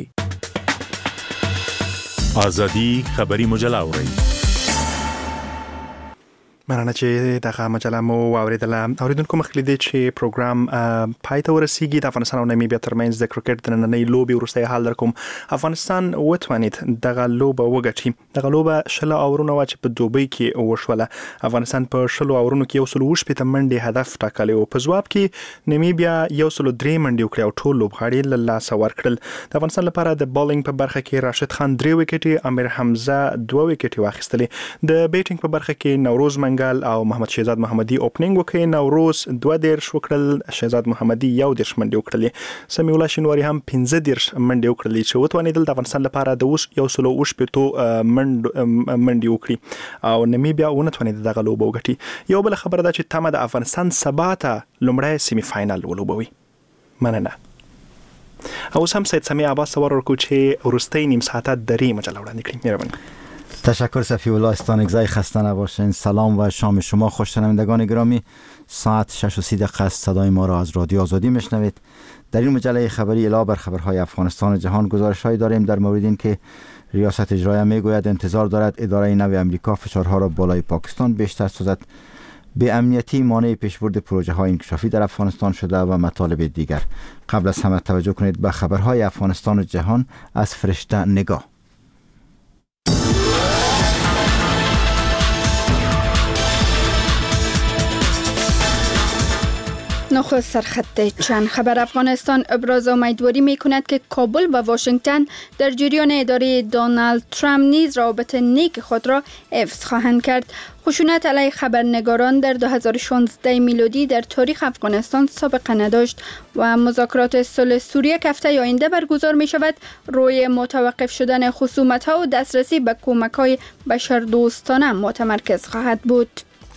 آزادی خبری مجله اورئ. مننه چې دغه مجله مو واوریدله. اوریدونکو مخکې چې پروګرام پای ته ورسیږي د افغانستان او نامیبیا ترمنځ د کرکټ د نننۍ لوبې وروستی حال در کوم. افغانستان وتوانید دغه لوبه وګټي. دغه لوبه شل اورونه وا چې په دوبۍ کې وشوله. افغانستان په شل اورونو کې یو سل وشپږ منډې هدف ټاکلی او په ځواب کې نامیبیا یو سل درې منډې وکړې او ټول لوبغاړي له لاسه ورکړل. د افغانستان لپاره د بالینګ په برخه کې راشد خان درې وکټې، امیر حمزه دوه وکټې واخیستلې. د بیټینګ په برخه کې نوروز او محمد شهزاد محمدي اوپننګ وکړي. نوروز دوه دیرش وکړل، شهزاد محمدي یو دیرش منډې وکړلې. سمیع الله شینواري هم پنځه دیرش منډې وکړلې چې وتوانېدل د افغانستان لپاره د اوس یو سل وشپږ منډې وکړي او نامیبیا ونه توانېده دغه لوبه وګټي. یو بل خبره ده چې تمه د افغانستان سبا ته لومړی سیمي فاینل ولوبوي. مننه. او سم سید سمیع عباس سوار ورکو چې وروستۍ نیم ساعته درې مجله وړاندې کړي. مهرباني. تشکر صفی الله استانگزای، خسته نباشین. سلام و شام شما خوش شنوندگان گرامی. ساعت شش و سی دقیقه است. صدای ما را از رادیو آزادی میشنوید. در این مجله خبری علاوه بر خبرهای افغانستان و جهان گزارش‌هایی داریم در مورد این که ریاست اجرایه میگوید انتظار دارد اداره نو امریکا فشارها را بالای پاکستان بیشتر سازد. به امنیتی مانع پیشبرد پروژه های انکشافی در افغانستان شده و مطالب دیگر. قبل از همه توجه کنید به خبرهای افغانستان و جهان از فرشته نگاه. نخست سرخط چند خبر. افغانستان ابراز امیدواری می کند که کابل و واشنگتن در جریان اداره دونالد ترامپ نیز روابط نیک خود را حفظ خواهند کرد. خشونت علیه خبرنگاران در دو هزار و شانزده میلادی در تاریخ افغانستان سابقه نداشت و مذاکرات صلح سوریه که هفته آینده برگزار می شود روی متوقف شدن خصومت ها و دسترسی به کمک های بشردوستانه متمرکز خواهد بود.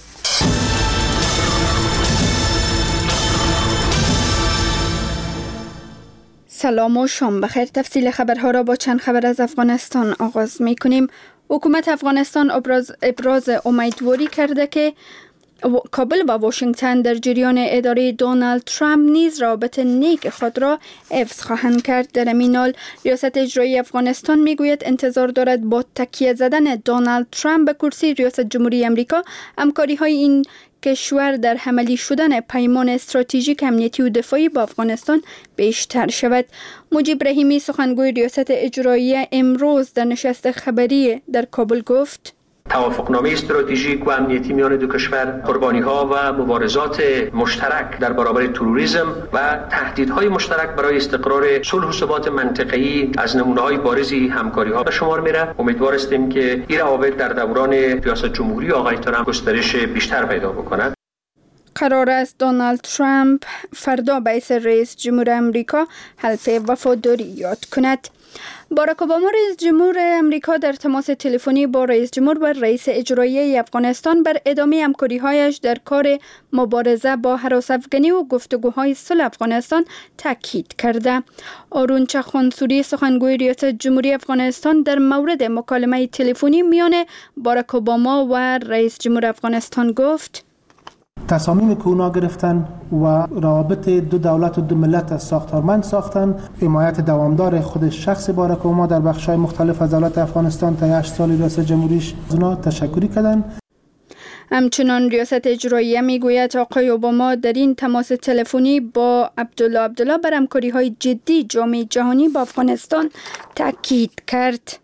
سلام و شام بخیر. تفصیل خبرها را با چند خبر از افغانستان آغاز می کنیم. حکومت افغانستان ابراز, ابراز امیدواری کرده که کابل و واشنگتن در جریان اداره دونالد ترامپ نیز روابط نیک خود را حفظ خواهند کرد. در همین حال ریاست اجرایی افغانستان میگوید انتظار دارد با تکیه زدن دونالد ترامپ به کرسی ریاست جمهوری آمریکا همکاری های این کشور در عملی شدن پیمان استراتژیک امنیتی و دفاعی با افغانستان بیشتر شود. مجیب رحیمی سخنگوی ریاست اجرایی امروز در نشست خبری در کابل گفت توافقنامه استراتژیک و امنیتی میان دو کشور، قربانی‌ها و مبارزات مشترک در برابر تروریسم و تهدیدهای مشترک برای استقرار صلح و ثبات منطقه‌ای از نمونه‌های بارزی همکاری‌ها به شمار میره. امیدوار هستیم که این روابط در دوران ریاست جمهوری آقای ترامپ گسترش بیشتر پیدا بکنه. قرار است دونالد ترامپ فردا به حیث رئیس جمهور آمریکا حلف وفاداری یاد کند. باراک اوباما رئیس جمهور آمریکا در تماس تلفنی با رئیس جمهور و رئیس اجرایی افغانستان بر ادامه همکاری‌هایش در کار مبارزه با هراس افغانی و گفتگوهای صلح افغانستان تاکید کرده. آرون چخانسوری سخنگوی ریاست جمهوری افغانستان در مورد مکالمه تلفنی میان باراک اوباما و رئیس جمهور افغانستان گفت تصامیم که اونا گرفتن و روابط دو دولت و دو ملت ساختارمند ساختن، حمایت دوامدار خود شخص باراک اوباما در بخش‌های مختلف از دولت افغانستان تا هشت سال ریاست جمهوریش از اونا تشکری کردن. همچنان ریاست اجرایی میگوید آقای اوباما در این تماس تلفنی با عبدالله عبدالله بر همکاری‌های جدی جامعه جهانی با افغانستان تاکید کرد.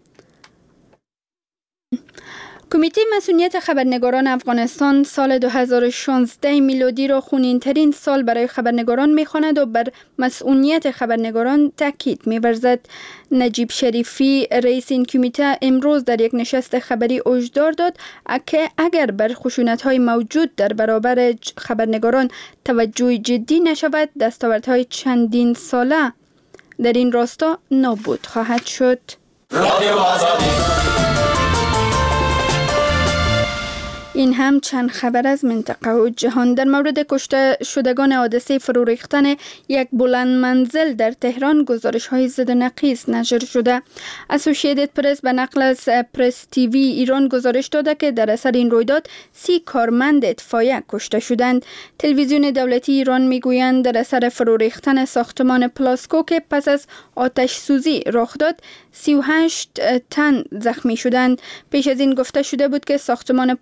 کمیته مسئولیت خبرنگاران افغانستان سال دو هزار و شانزده میلادی را خونین‌ترین سال برای خبرنگاران می‌خواند و بر مسئولیت خبرنگاران تاکید می‌ورزد. نجیب شریفی رئیس این کمیته امروز در یک نشست خبری هشدار داد که اگر بر خشونت‌های موجود در برابر خبرنگاران توجه جدی نشود دستاوردهای چندین ساله در این راستا نابود خواهد شد. رادیو آزادی. این هم چند خبر از منطقه و جهان. در مورد کشته شدگان حادثه فرو ریختن یک بلند منزل در تهران گزارش های زد و نقیص نشر شده. اسوسییتد پرس به نقل از پرس تیوی ایران گزارش داده که در اثر این رویداد سی کارمند اطفایه کشته شدند. تلویزیون دولتی ایران میگویند در اثر فرو ریختن ساختمان پلاسکو که پس از آتش سوزی رخ داد سی و هشت تن زخمی شدند. پیش از این گفته شده بود که ساختمان پلاسکو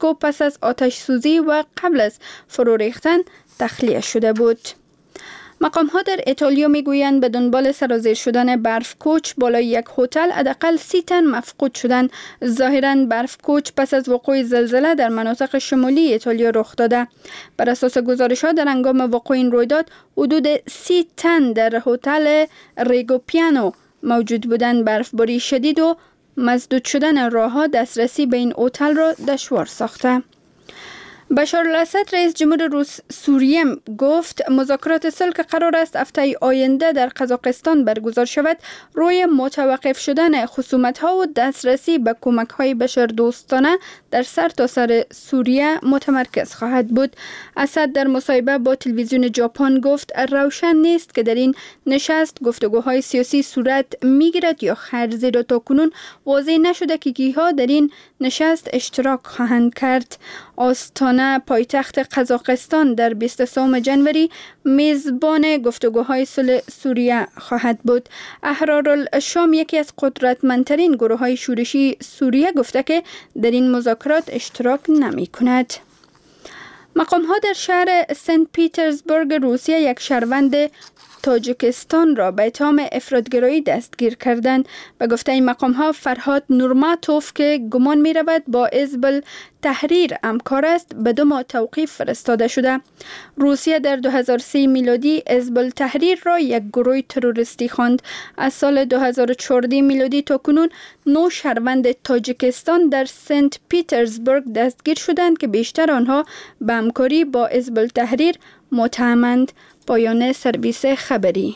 مکسیکو پس از آتش سوزی و قبل از فرو ریختن تخلیه شده بود. مقام ها در ایتالیا می گویند به دنبال سرازیر شدن برف کوچ بالای یک هتل حداقل سی تن مفقود شدند. ظاهراً برف کوچ پس از وقوع زلزله در مناطق شمالی ایتالیا رخ داده. بر اساس گزارش ها در هنگام وقوع این رویداد حدود سی تن در هتل ریگوپیانو موجود بودند. برفباری شدید و مسدود شدن راه‌ها دسترسی به این هتل را دشوار ساخته. بشار الاسد رئیس جمهور روس سوریه گفت مذاکرات صلح که قرار است هفته آینده در قزاقستان برگزار شود روی متوقف شدن خصومت‌ها و دسترسی به کمک‌های بشردوستانه در سرتاسر سوریه متمرکز خواهد بود. اسد در مصاحبه با تلویزیون ژاپن گفت روشن نیست که در این نشست گفتگوهای سیاسی صورت می‌گیرد یا خیر، زیرا تاکنون واضح نشده که کیها در این نشست اشتراک خواهند کرد. آستانه پایتخت قزاقستان در بیست و سوم جنوری میزبان گفتگوهای صلح سوریه خواهد بود. احرارالشام یکی از قدرتمندترین گروه‌های شورشی سوریه گفته که در این مذاکرات اشتراک نمی کند. مقام ها در شهر سنت پیترزبورگ روسیه یک شهروند تاجیکستان را به اتهام افراط‌گرایی دستگیر کردند. به گفته این مقام ها فرهاد نورماتوف که گمان می رود با حزب تحریر همکار است به دو ماه توقیف فرستاده شده. روسیه در دو هزار و سه میلادی حزب تحریر را یک گروه تروریستی خواند. از سال دو هزار و چهارده میلادی تا کنون نه شهروند تاجیکستان در سنت پیترزبورگ دستگیر شدند که بیشتر آنها به همکاری با حزب تحریر متهمند. پایان سرویس خبری.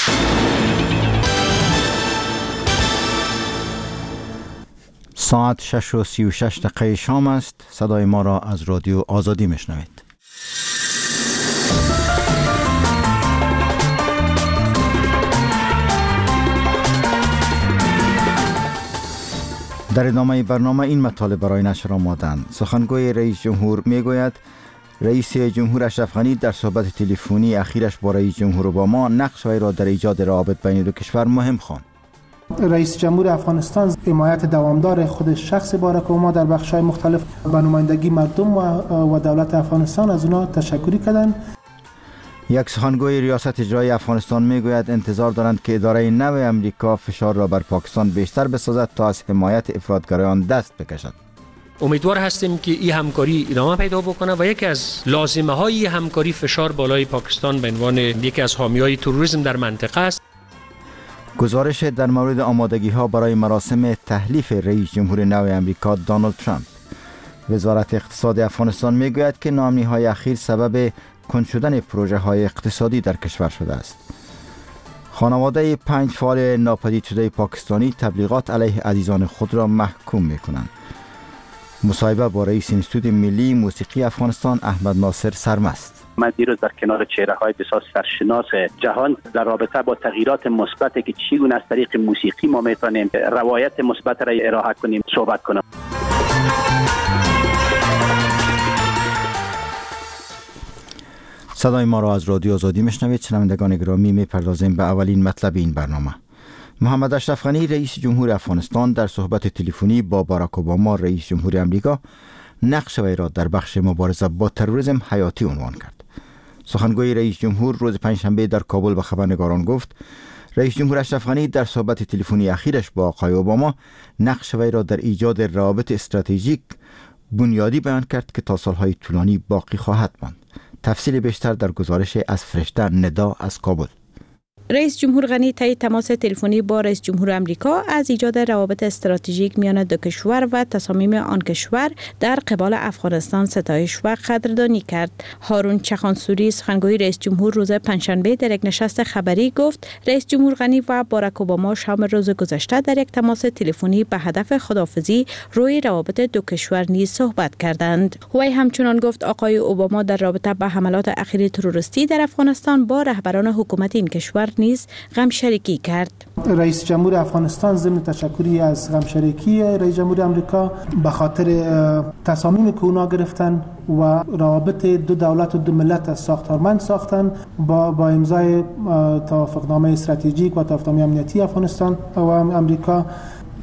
ساعت شش و سی و شش دقیقه شام است. صدای ما را از رادیو آزادی میشنوید. در ادامه برنامه این مطالب برای نشر آمادند. سخنگوی رئیس جمهور میگوید رئیس جمهور اشرف غنی در صحبت تلفنی اخیرش با رئیس جمهور اوباما نقش وی را در ایجاد روابط بین دو کشور مهم خواند. رئیس جمهور افغانستان حمایت دوامدار خود شخص باراک اوباما در بخش‌های مختلف به نمایندگی مردم و دولت افغانستان از اونا تشکری کردند. یک سخنگوی ریاست اجرایی افغانستان میگوید انتظار دارند که اداره نو امریکا فشار را بر پاکستان بیشتر بسازد تا از حمایت افراطگرایان دست بکشد. امیدوار هستیم که این همکاری ادامه پیدا بکنه و یکی از لازمه های همکاری فشار بالای پاکستان به عنوان یکی از حامیای تروریسم در منطقه است. گزارش در مورد آمادگی ها برای مراسم تحلیف رئیس جمهور نو امریکا دونالد ترامپ. وزارت اقتصاد افغانستان میگوید که ناامنی های اخیر سبب کند شدن پروژه های اقتصادی در کشور شده است. خانواده پنج فعال ناپدید شده پاکستانی تبلیغات علیه عزیزان خود را محکوم میکنند. مصاحبه با رئیس انستیتوت ملی موسیقی افغانستان احمد ناصر سرمست. من دیروز در کنار چهره‌های بسیار سرشناس جهان در رابطه با تغییرات مثبتی که چگونه از طریق موسیقی ما میتونیم روایت مثبت را ارائه کنیم صحبت کنم. صدای ما را از رادیو آزادی میشنوید. شنوندگان گرامی، میپردازیم به اولین مطلب این برنامه. محمد اشرف غنی رئیس جمهور افغانستان در صحبت تلفنی با باراک اوباما رئیس جمهور امریکا نقش وی را در بخش مبارزه با تروریسم حیاتی عنوان کرد. سخنگوی رئیس جمهور روز پنجشنبه در کابل به خبرنگاران گفت رئیس جمهور اشرف غنی در صحبت تلفنی اخیرش با آقای اوباما نقش وی را در ایجاد روابط استراتژیک بنیادی بیان کرد که تا سالهای طولانی باقی خواهد ماند. تفصیل بیشتر در گزارش از فرشته ندا از کابل. رئیس جمهور غنی طی تماس تلفنی با رئیس جمهور امریکا از ایجاد روابط استراتژیک میان دو کشور و تصامیم آن کشور در قبال افغانستان ستایش و قدردانی کرد. هارون چخانسوری سخنگوی رئیس جمهور روز پنجشنبه در یک نشست خبری گفت رئیس جمهور غنی و باراک اوباما شام روز گذشته در یک تماس تلفنی به هدف خداحافظی روی روابط دو کشور نیز صحبت کردند. وی همچنان گفت آقای اوباما در رابطه با حملات اخیر تروریستی در افغانستان با رهبران حکومت این کشور نیز غمشریکی کرد. رئیس جمهور افغانستان ضمن تشکری از غمشریکی رئیس جمهور امریکا به خاطر تصامیم که اونا گرفتن و روابط دو دولت و دو ملت ساختارمند ساختن با با امضای توافقنامه استراتژیک و توافقنامه امنیتی افغانستان و امریکا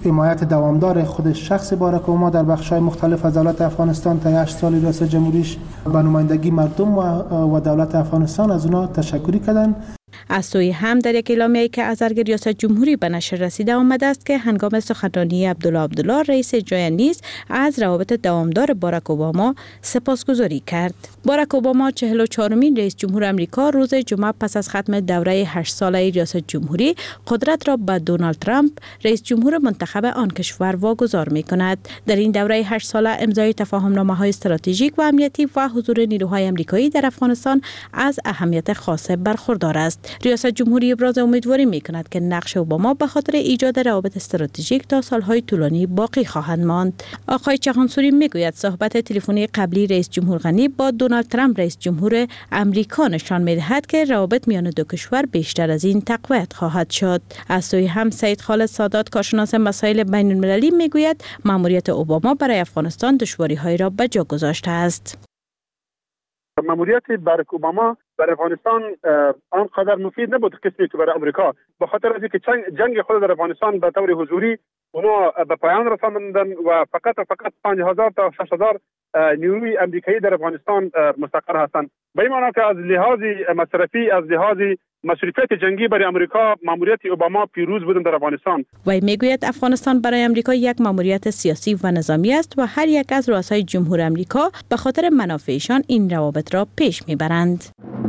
حمایت دوامدار خود شخص باراک اوباما در بخش‌های مختلف از دولت افغانستان تا هشت سال ریاست جمهوریش به نمایندگی مردم و دولت افغانستان از اونا تشکری کردن. از سوی هم در یک اعلامیه‌ای که از ارگ ریاست جمهوری به نشر رسیده آمده است که هنگام سخنرانی عبدالله عبدالله رئیس اجرایی نیز از روابط دوامدار باراک اوباما سپاسگزاری کرد. باراک اوباما چهل و چهارمین رئیس جمهور آمریکا روز جمعه پس از ختم دوره هشت ساله ریاست جمهوری قدرت را به دونالد ترامپ رئیس جمهور منتخب آن کشور واگذار می‌کند. در این دوره هشت ساله امضای تفاهم‌نامه‌های استراتژیک و امنیتی و حضور نیروهای آمریکایی در افغانستان از اهمیت خاصه برخوردار است. ریاست جمهوری ابراز امیدواری می‌کند که نقش اوباما به خاطر ایجاد روابط استراتژیک تا سالهای طولانی باقی خواهند ماند. آقای چغانسوری میگوید صحبت تلفنی قبلی رئیس جمهور غنی با دونالد ترامپ رئیس جمهور آمریکا نشان می‌دهد که روابط میان دو کشور بیشتر از این تقویت خواهد شد. از سوی هم سید خالد سادات کارشناس مسائل بین المللی میگوید مأموریت اوباما برای افغانستان دشواری‌هایی را به جا گذاشته است. مأموریت باراک اوباما برای افغانستان آنقدر مفید نبود قسمی که برای امریکا، به خاطر از اینکه جنگ خود در افغانستان به طور حضوری اونا به پایان رساندن و فقط و فقط پنج هزار تا شش هزار نیروی امریکایی در افغانستان مستقر هستند. به این معنی که از لحاظ مصرفی، از لحاظ مصرفیت جنگی برای امریکا مأموریت اوباما پیروز بودن در افغانستان. وی میگوید افغانستان برای امریکا یک مأموریت سیاسی و نظامی است و هر یک از رؤسای جمهور امریکا به خاطر منافعشان این روابط را پیش میبرند.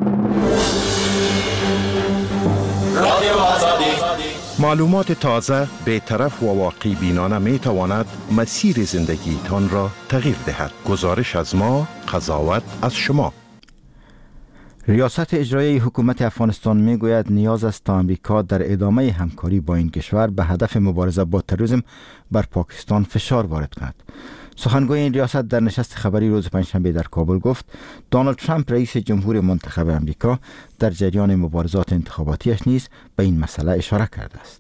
معلومات تازه، بی‌طرف و واقعی بینانه می تواند مسیر زندگی تان را تغییر دهد. گزارش از ما، قضاوت از شما. ریاست اجرایی حکومت افغانستان می گوید نیاز است تا امریکا در ادامه همکاری با این کشور به هدف مبارزه با تروریسم بر پاکستان فشار وارد کند. سخنگوی این ریاست در نشست خبری روز پنجشنبه در کابل گفت دونالد ترامپ رئیس جمهور منتخب امریکا در جریان مبارزات انتخاباتیش نیز به این مسئله اشاره کرده است.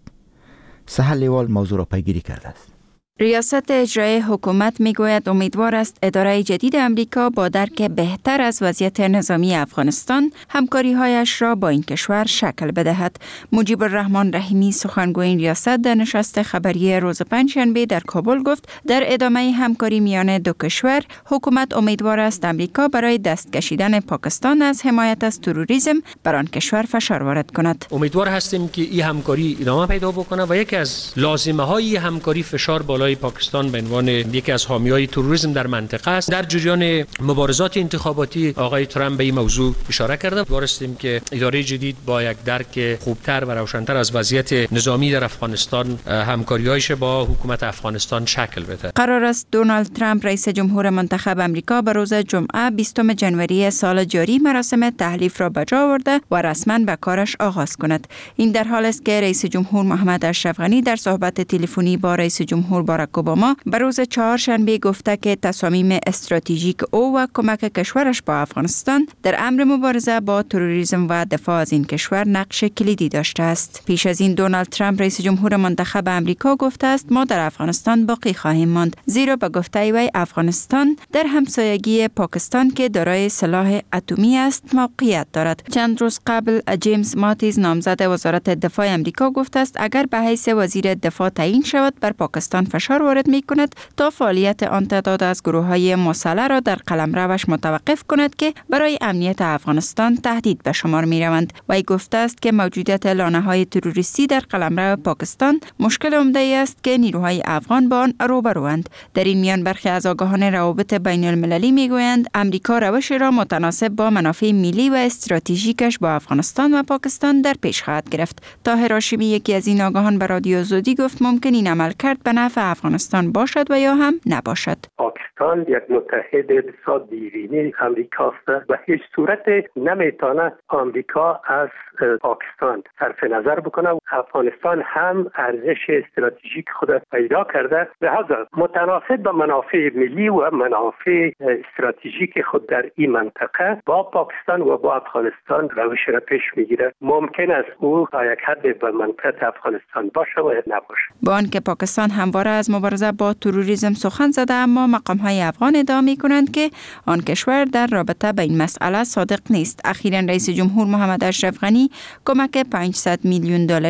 سهل لیوال موضوع را پیگیری کرده است. ریاست اجرایی حکومت میگوید امیدوار است اداره جدید امریکا با درک بهتر از وضعیت نظامی افغانستان همکاری‌هایش را با این کشور شکل بدهد. مجیب الرحمن رحیمی سخنگوی این ریاست در نشست خبری روز پنجشنبه در کابل گفت در ادامه همکاری میان دو کشور حکومت امیدوار است امریکا برای دست کشیدن پاکستان از حمایت از تروریسم بر آن کشور فشار وارد کند. امیدوار هستیم که این همکاری ادامه پیدا بکنه و یکی از لازمه‌های همکاری فشار بالا پاکستان به عنوان یکی از حامیای تروریسم در منطقه است. در جریان مبارزات انتخاباتی آقای ترامپ به این موضوع اشاره کرده. امیدواریم که اداره جدید با یک درک خوبتر و روشن‌تر از وضعیت نظامی در افغانستان همکاری‌هایش با حکومت افغانستان شکل بده. قرار است دونالد ترامپ رئیس جمهور منتخب آمریکا به روز جمعه بیستم ژانویه سال جاری مراسم تحلیف را به جا آورده و رسما به کارش آغاز کند. این در حال است که رئیس جمهور محمد اشرف غنی در صحبت تلفنی با رئیس جمهور باراک اوباما به روز چهارشنبه گفته که تصامیم استراتژیک او و کمک کشورش با افغانستان در امر مبارزه با تروریسم و دفاع از این کشور نقش کلیدی داشته است. پیش از این دونالد ترامپ رئیس جمهور منتخب آمریکا گفته است ما در افغانستان باقی خواهیم ماند، زیرا به گفته وی افغانستان در همسایگی پاکستان که دارای سلاح اتمی است موقعیت دارد. چند روز قبل جیمز ماتیز نامزد وزارت دفاع آمریکا گفته است اگر به حیث وزیر دفاع تعیین شود بر پاکستان فشار وارد می کند تا فعالیت آن تعداد از گروه‌های مسلح را در قلمروش متوقف کند که برای امنیت افغانستان تهدید به شمار می روند. وی گفته است که موجودیت لانه‌های تروریستی در قلمرو پاکستان مشکل عمده است که نیروهای افغان با آن روبروند. در این میان برخی از آگاهان روابط بین المللی می گویند امریکا روش را متناسب با منافع ملی و استراتژیکش با افغانستان و پاکستان در پیش خواهد گرفت. طاهر هاشمی یکی از این آگاهان به رادیو آزادی گفت ممکن این عملکرد به نفع افغانستان باشد و یا هم نباشد. پاکستان یک متحد بسیار دیرینه امریکا است و هیچ صورت نمیتونه آمریکا از پاکستان صرف نظر بکنه. افغانستان هم ارزش استراتژیک خود پیدا کرده، لذا متناسب با منافع ملی و منافع استراتژیک خود در این منطقه با پاکستان و با افغانستان روش را پیش میگیره. ممکن است او تا یک حد به منطقه افغانستان باشه و نباشه. با آنکه پاکستان همواره از مبارزه با تروریسم سخن زده، اما مقام‌های افغان ادعا می‌کنند که آن کشور در رابطه با این مسئله صادق نیست. اخیراً رئیس جمهور محمد اشرف غنی کمک پانصد میلیون دلاری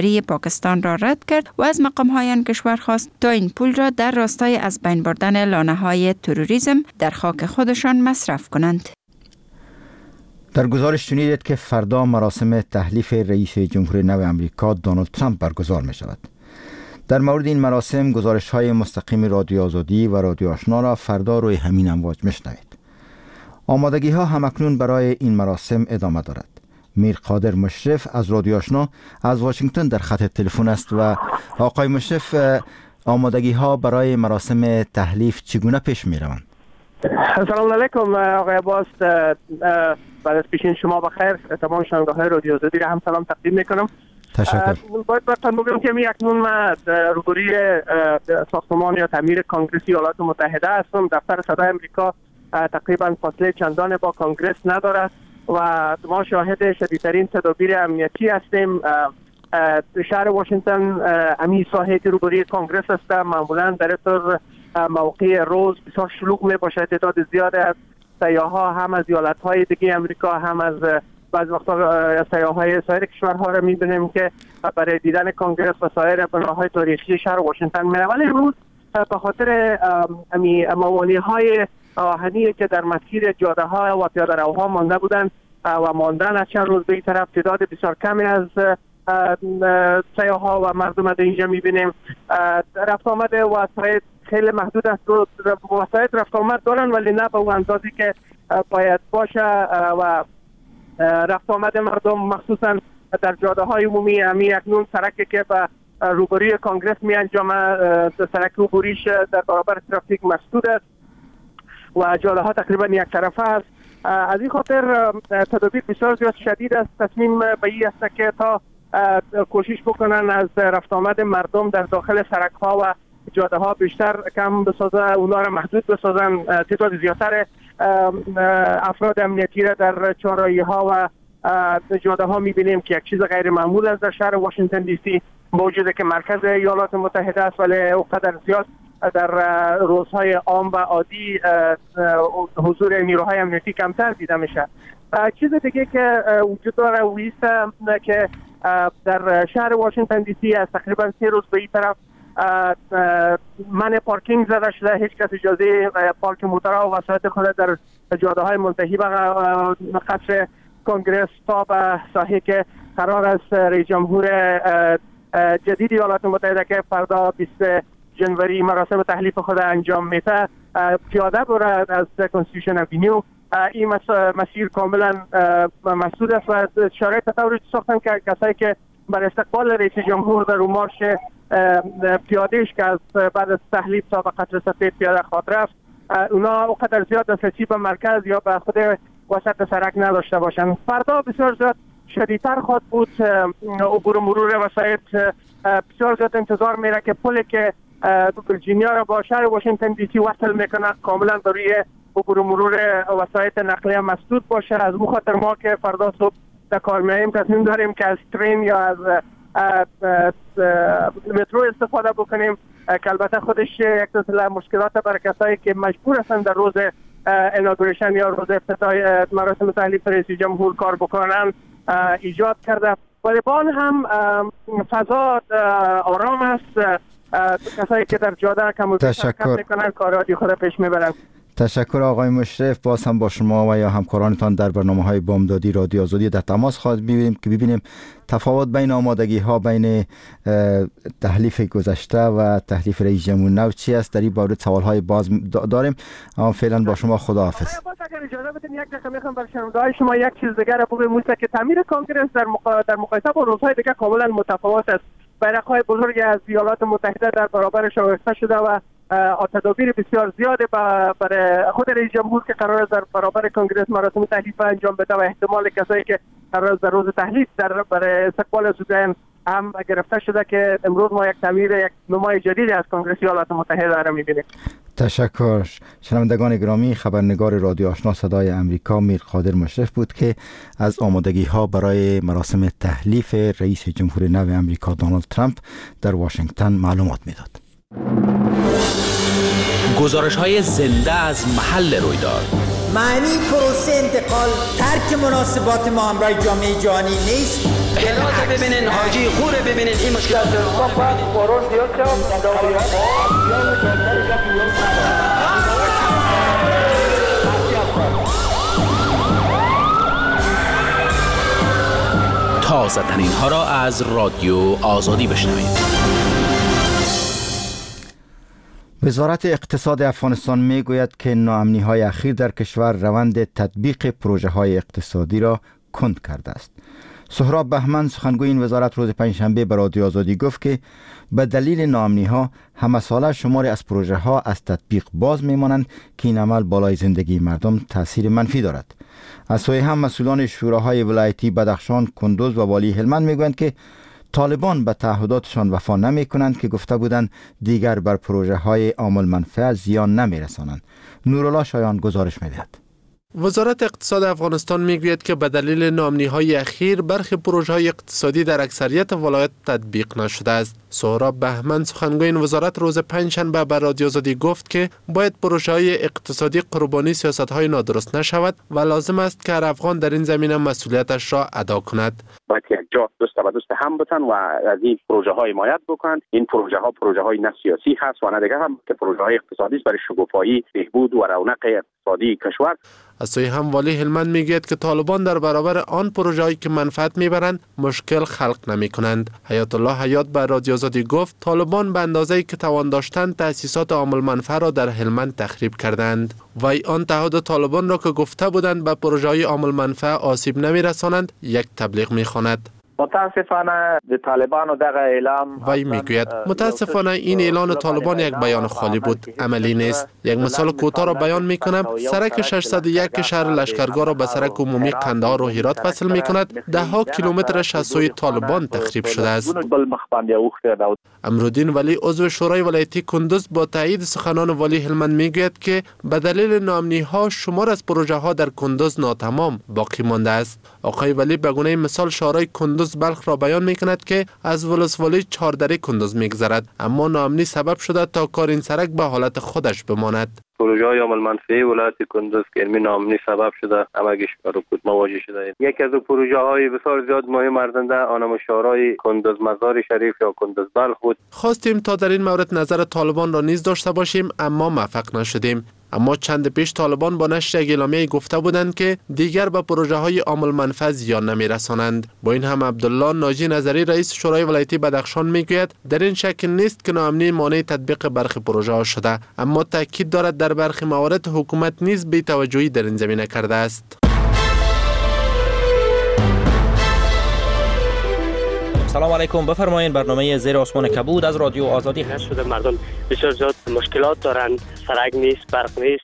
جنوری پاکستان را رد کرد و از مقام‌های آن کشور خواست تا این پول را در راستای از بین بردن لانه‌های تروریسم در خاک خودشان مصرف کنند. در گزارش شنیدید که فردا مراسم تحلیف رئیس جمهور نو امریکا دونالد ترامپ برگزار می شود. در مورد این مراسم گزارش های مستقیم رادیو آزادی و رادیو آشنا را فردا روی همین امواج میشنوید. آمادگی ها همکنون برای این مراسم ادامه دارد. میر قادر مشرف از رادیو آشنا از واشنگتن در خط تلفن است و آقای مشرف، آمادگی ها برای مراسم تحلیف چگونه پیش می روند؟ سلام علیکم آقای عباس، بعد از پیشین شما بخیر، تمام شنونده های رادیو آزادی را هم سلام تقدیم میکنم. تشکر. باید براتون بگم که می اکنون من روبروی ساختمان یا تعمیر کنگره ایالات متحده هستم. دفتر صدای امریکا تقریبا فاصله چندان با کنگره ندارد و ما شاهد شدیدترین تدابیر امنیتی هستیم. شهر واشنگتن امی ساحه روبروی کنگره است. معمولا در طور موقع روز بسیار شلوغ می باشد. تعداد زیاد از سیاح‌ها هم از ایالت‌های دیگه امریکا هم از بعض وقتا سیاح‌های سایر کشورها را می‌بینیم که برای دیدن کنگره و سایر بناهای تاریخی شهر واشنگتن می‌روند. ولی امروز به خاطر امی موانع‌های آهنی که در مسیر جاده‌ها و پیاده‌روها مانده بودند و ماندن از چند روز به این طرف، تعداد بسیار کمی از سیاح‌ها و مردم در اینجا می‌بینیم. رفت آمد وسایل خیلی محدود است. وسایل رفت آمد دارن ولی نه به اون اندازی که باید باشه و رفت آمد مردم مخصوصا در جاده های عمومی امی اکنون سرکی که به روبروی کنگره می انجامه، سرک عبوریش در برابر ترافیک مسدود است و جاده ها تقریبا یک طرفه است. از این خاطر تدابیر بسیار زیاد شدید است. تصمیم به این است که تا کوشش بکنن از رفت آمد مردم در داخل سرک ها و جاده ها بیشتر کم بسازه، اونا را محدود بسازن. تعداد زیادتر افراد امنیتی را در چهارراهی ها و جاده ها میبینیم که یک چیز غیر معمول است در شهر واشنگتن دی سی. موجوده که مرکز ایالات متحده است ولی اونقدر زیاد در روزهای عام و عادی حضور نیروهای امنیتی کمتر دیده میشه. چیز دیگه که وجود داره ویست که در شهر واشنگتن دی سی از تقریبا سه روز به این طرف من پارکینگ زده شده. هیچ کس اجازه پارک موتورها و وسایل خود در جاده های منتهی به قصر کنگره تا به ساحه که قرار است رئیس جمهور جدید ایالات متحده که فردا بیست جنوری مراسم تحلیف خود انجام میده پیاده برد از کنستیتوشن اوینیو. این مسیر کاملا مسدود است و شرایط طوری ساختن که کسایی که برای استقبال رئیس جمهور در اون مارش پیادهش که از بعد از تحلیف تا به قصر سفید پیاده خواهد رفت، اونا اونقدر زیاد دسترسی به مرکز یا به خود وسط سرک نداشته باشند. فردا بسیار زیاد شدیدتر خواهد بود. عبور مرور وسایل بسیار زیاد انتظار میره که پلی که ویرجینیا را با شهر واشنگتن دی سی وصل میکنه کاملا برای عبور مرور وسایل نقلیه مسدود باشه. از اون خاطر ما که فردا صبح در کار میایم تصمیم داریم که از ترین یا از مترو استفاده بکنیم که البته خودش یک سلسله مشکلات برای کسایی که مجبور هستند در روز ایناگوریشن یا روز افتتاح مراسم تحلیف رئیس جمهور کار بکنن ایجاد کرده. ولی با آن هم فضا آرام است. کسایی که در جاده کم و بیش حرکت میکنن کارهای خود پیش میبرن. تشکر آقای مشرف. باز هم با شما و یا همکارانتان در برنامه‌های بامدادی رادیو آزادی در تماس خواهد ببینیم که ببینیم تفاوت بین آمادگی ها بین تحلیف گذشته و تحلیف رئیس جمهور نو چی است. در این باره سوال های باز داریم. اما فعلا با شما خداحافظ. اگر اجازه بدین یک دقیقه میخوام بر شنونده‌های شما یک چیز دیگر را بگم که تعمیر کنگره در مقا... در مقایسه با روزهای دیگه کاملا متفاوت است. بیرق‌های بزرگی از ایالات متحده در برابرش آویخته شده و تدابیر بسیار زیاد برای خود رئیس جمهور که قرار است در برابر کنگره مراسم تحلیف انجام بده و احتمال کسایی که قرار است در روز تحلیف در برای استقبال زودن هم گرفته شده که امروز ما یک تعمیر یک نمای جدید از کنگره ایالات متحده را می‌بینیم. تشکر. شنوندگان گرامی، خبرنگار رادیو آشنا صدای امریکا میر قادر مشرف بود که از آمادگی ها برای مراسم تحلیف رئیس جمهور نو امریکا دونالد ترامپ در واشنگتن معلومات میداد. گزارش های زنده از محل رویداد. معنی پروسه انتقال ترک مناسبات ما همراه جامعه جهانی نیست، شرات ببینین، حاجی خور ببینین، این مشکلات تازه ترین ها را از رادیو آزادی بشنوید. وزارت اقتصاد افغانستان می گوید که ناامنی های اخیر در کشور روند تطبیق پروژه های اقتصادی را کند کرده است. سهراب بهمن سخنگوی این وزارت روز پنجشنبه به رادیو آزادی گفت که به دلیل ناامنی ها همه ساله شماری از پروژه ها از تطبیق باز می مانند که این عمل بالای زندگی مردم تاثیر منفی دارد. از سوی هم مسئولان شوراهای ولایتی بدخشان، کندوز و والی هلمند می گویند که طالبان به تعهداتشان وفا نمی کنند که گفته بودند دیگر بر پروژه های عامل منفعه زیان نمی رسانند. نورالله شایان گزارش می دهد. وزارت اقتصاد افغانستان میگوید که به دلیل ناامنی‌های اخیر برخی پروژه‌های اقتصادی در اکثریت ولایات تطبیق نشده است. سهراب بهمن سخنگوی این وزارت روز پنجشنبه به رادیو آزادی گفت که باید پروژه‌های اقتصادی قربانی سیاست‌های نادرست نشود و لازم است که هر افغان در این زمینه مسئولیتش را ادا کند. باید یک جا دوست و دوست هم بتن و از این پروژه ها حمایت بکنند. این پروژه ها پروژه های نه سیاسی هست و نه دیگه هم که پروژه های اقتصادی برای شکوفایی، بهبود و رونق اقتصادی کشور. از سوی هم والی هلمند میگوید که طالبان در برابر آن پروژه‌ای که منفعت میبرند مشکل خلق نمیکنند. حیات الله حیات به رادیو آزادی گفت طالبان به اندازه‌ای که توان داشتند تأسیسات عامل منفعه را در هلمند تخریب کردند. و آن تعهد طالبان را که گفته بودند به پروژه‌های عامل منفعه آسیب نمیرسانند یک تبلیغ میخواند. متاسفانه د طالبانو دغه اعلام وی میگوید متاسفانه این اعلان طالبان یک بیان خالی بود، عملی نیست. یک مثال کوتاه را بیان میکنم. سرک ششصد و یک شهر لشکرگاه را به سرک عمومی قندهار و هرات وصل میکند. ده ها کیلومترش از سوی طالبان تخریب شده است. امرالدین ولی عضو شورای ولایتی کندوز با تایید سخنان والی هلمند میگوید که به دلیل ناامنی ها شمار از پروژه ها در کندوز ناتمام باقی مانده است. آقای ولی به گونه مثال شورای کندوز بلخ را بیان میکند که از ولسوالی چهاردری کندوز میگذرد، اما ناامنی سبب شده تا کار این سرک به حالت خودش بماند. پروژه های عامل منفعه ولایت کندوز که علمی ناامنی سبب شده همگیش با رکود مواجه شده. یکی از پروژه های بسیار زیاد مهم ارزنده آن مشارای کندوز مزار شریف یا کندوز بلخ بود. خواستیم تا در این مورد نظر طالبان را نیز داشته باشیم اما موفق نشدیم. اما چند پیش طالبان با نشر یک اعلامیه گفته بودند که دیگر به پروژه های عامل منفعه زیان نمی رسانند. با این هم عبدالله ناجی نظری رئیس شورای ولایتی بدخشان میگوید در این شک نیست که ناامنی مانع تطبیق برخی پروژه ها شده، اما تاکید دارد در برخی موارد حکومت نیز بی توجهی در این زمینه کرده است. سلام علیکم، بفرمایید. برنامه زیر آسمان کبود از رادیو آزادی هست. شده مردم بسیار زیاد مشکلات دارند، سرک نیست، برق نیست.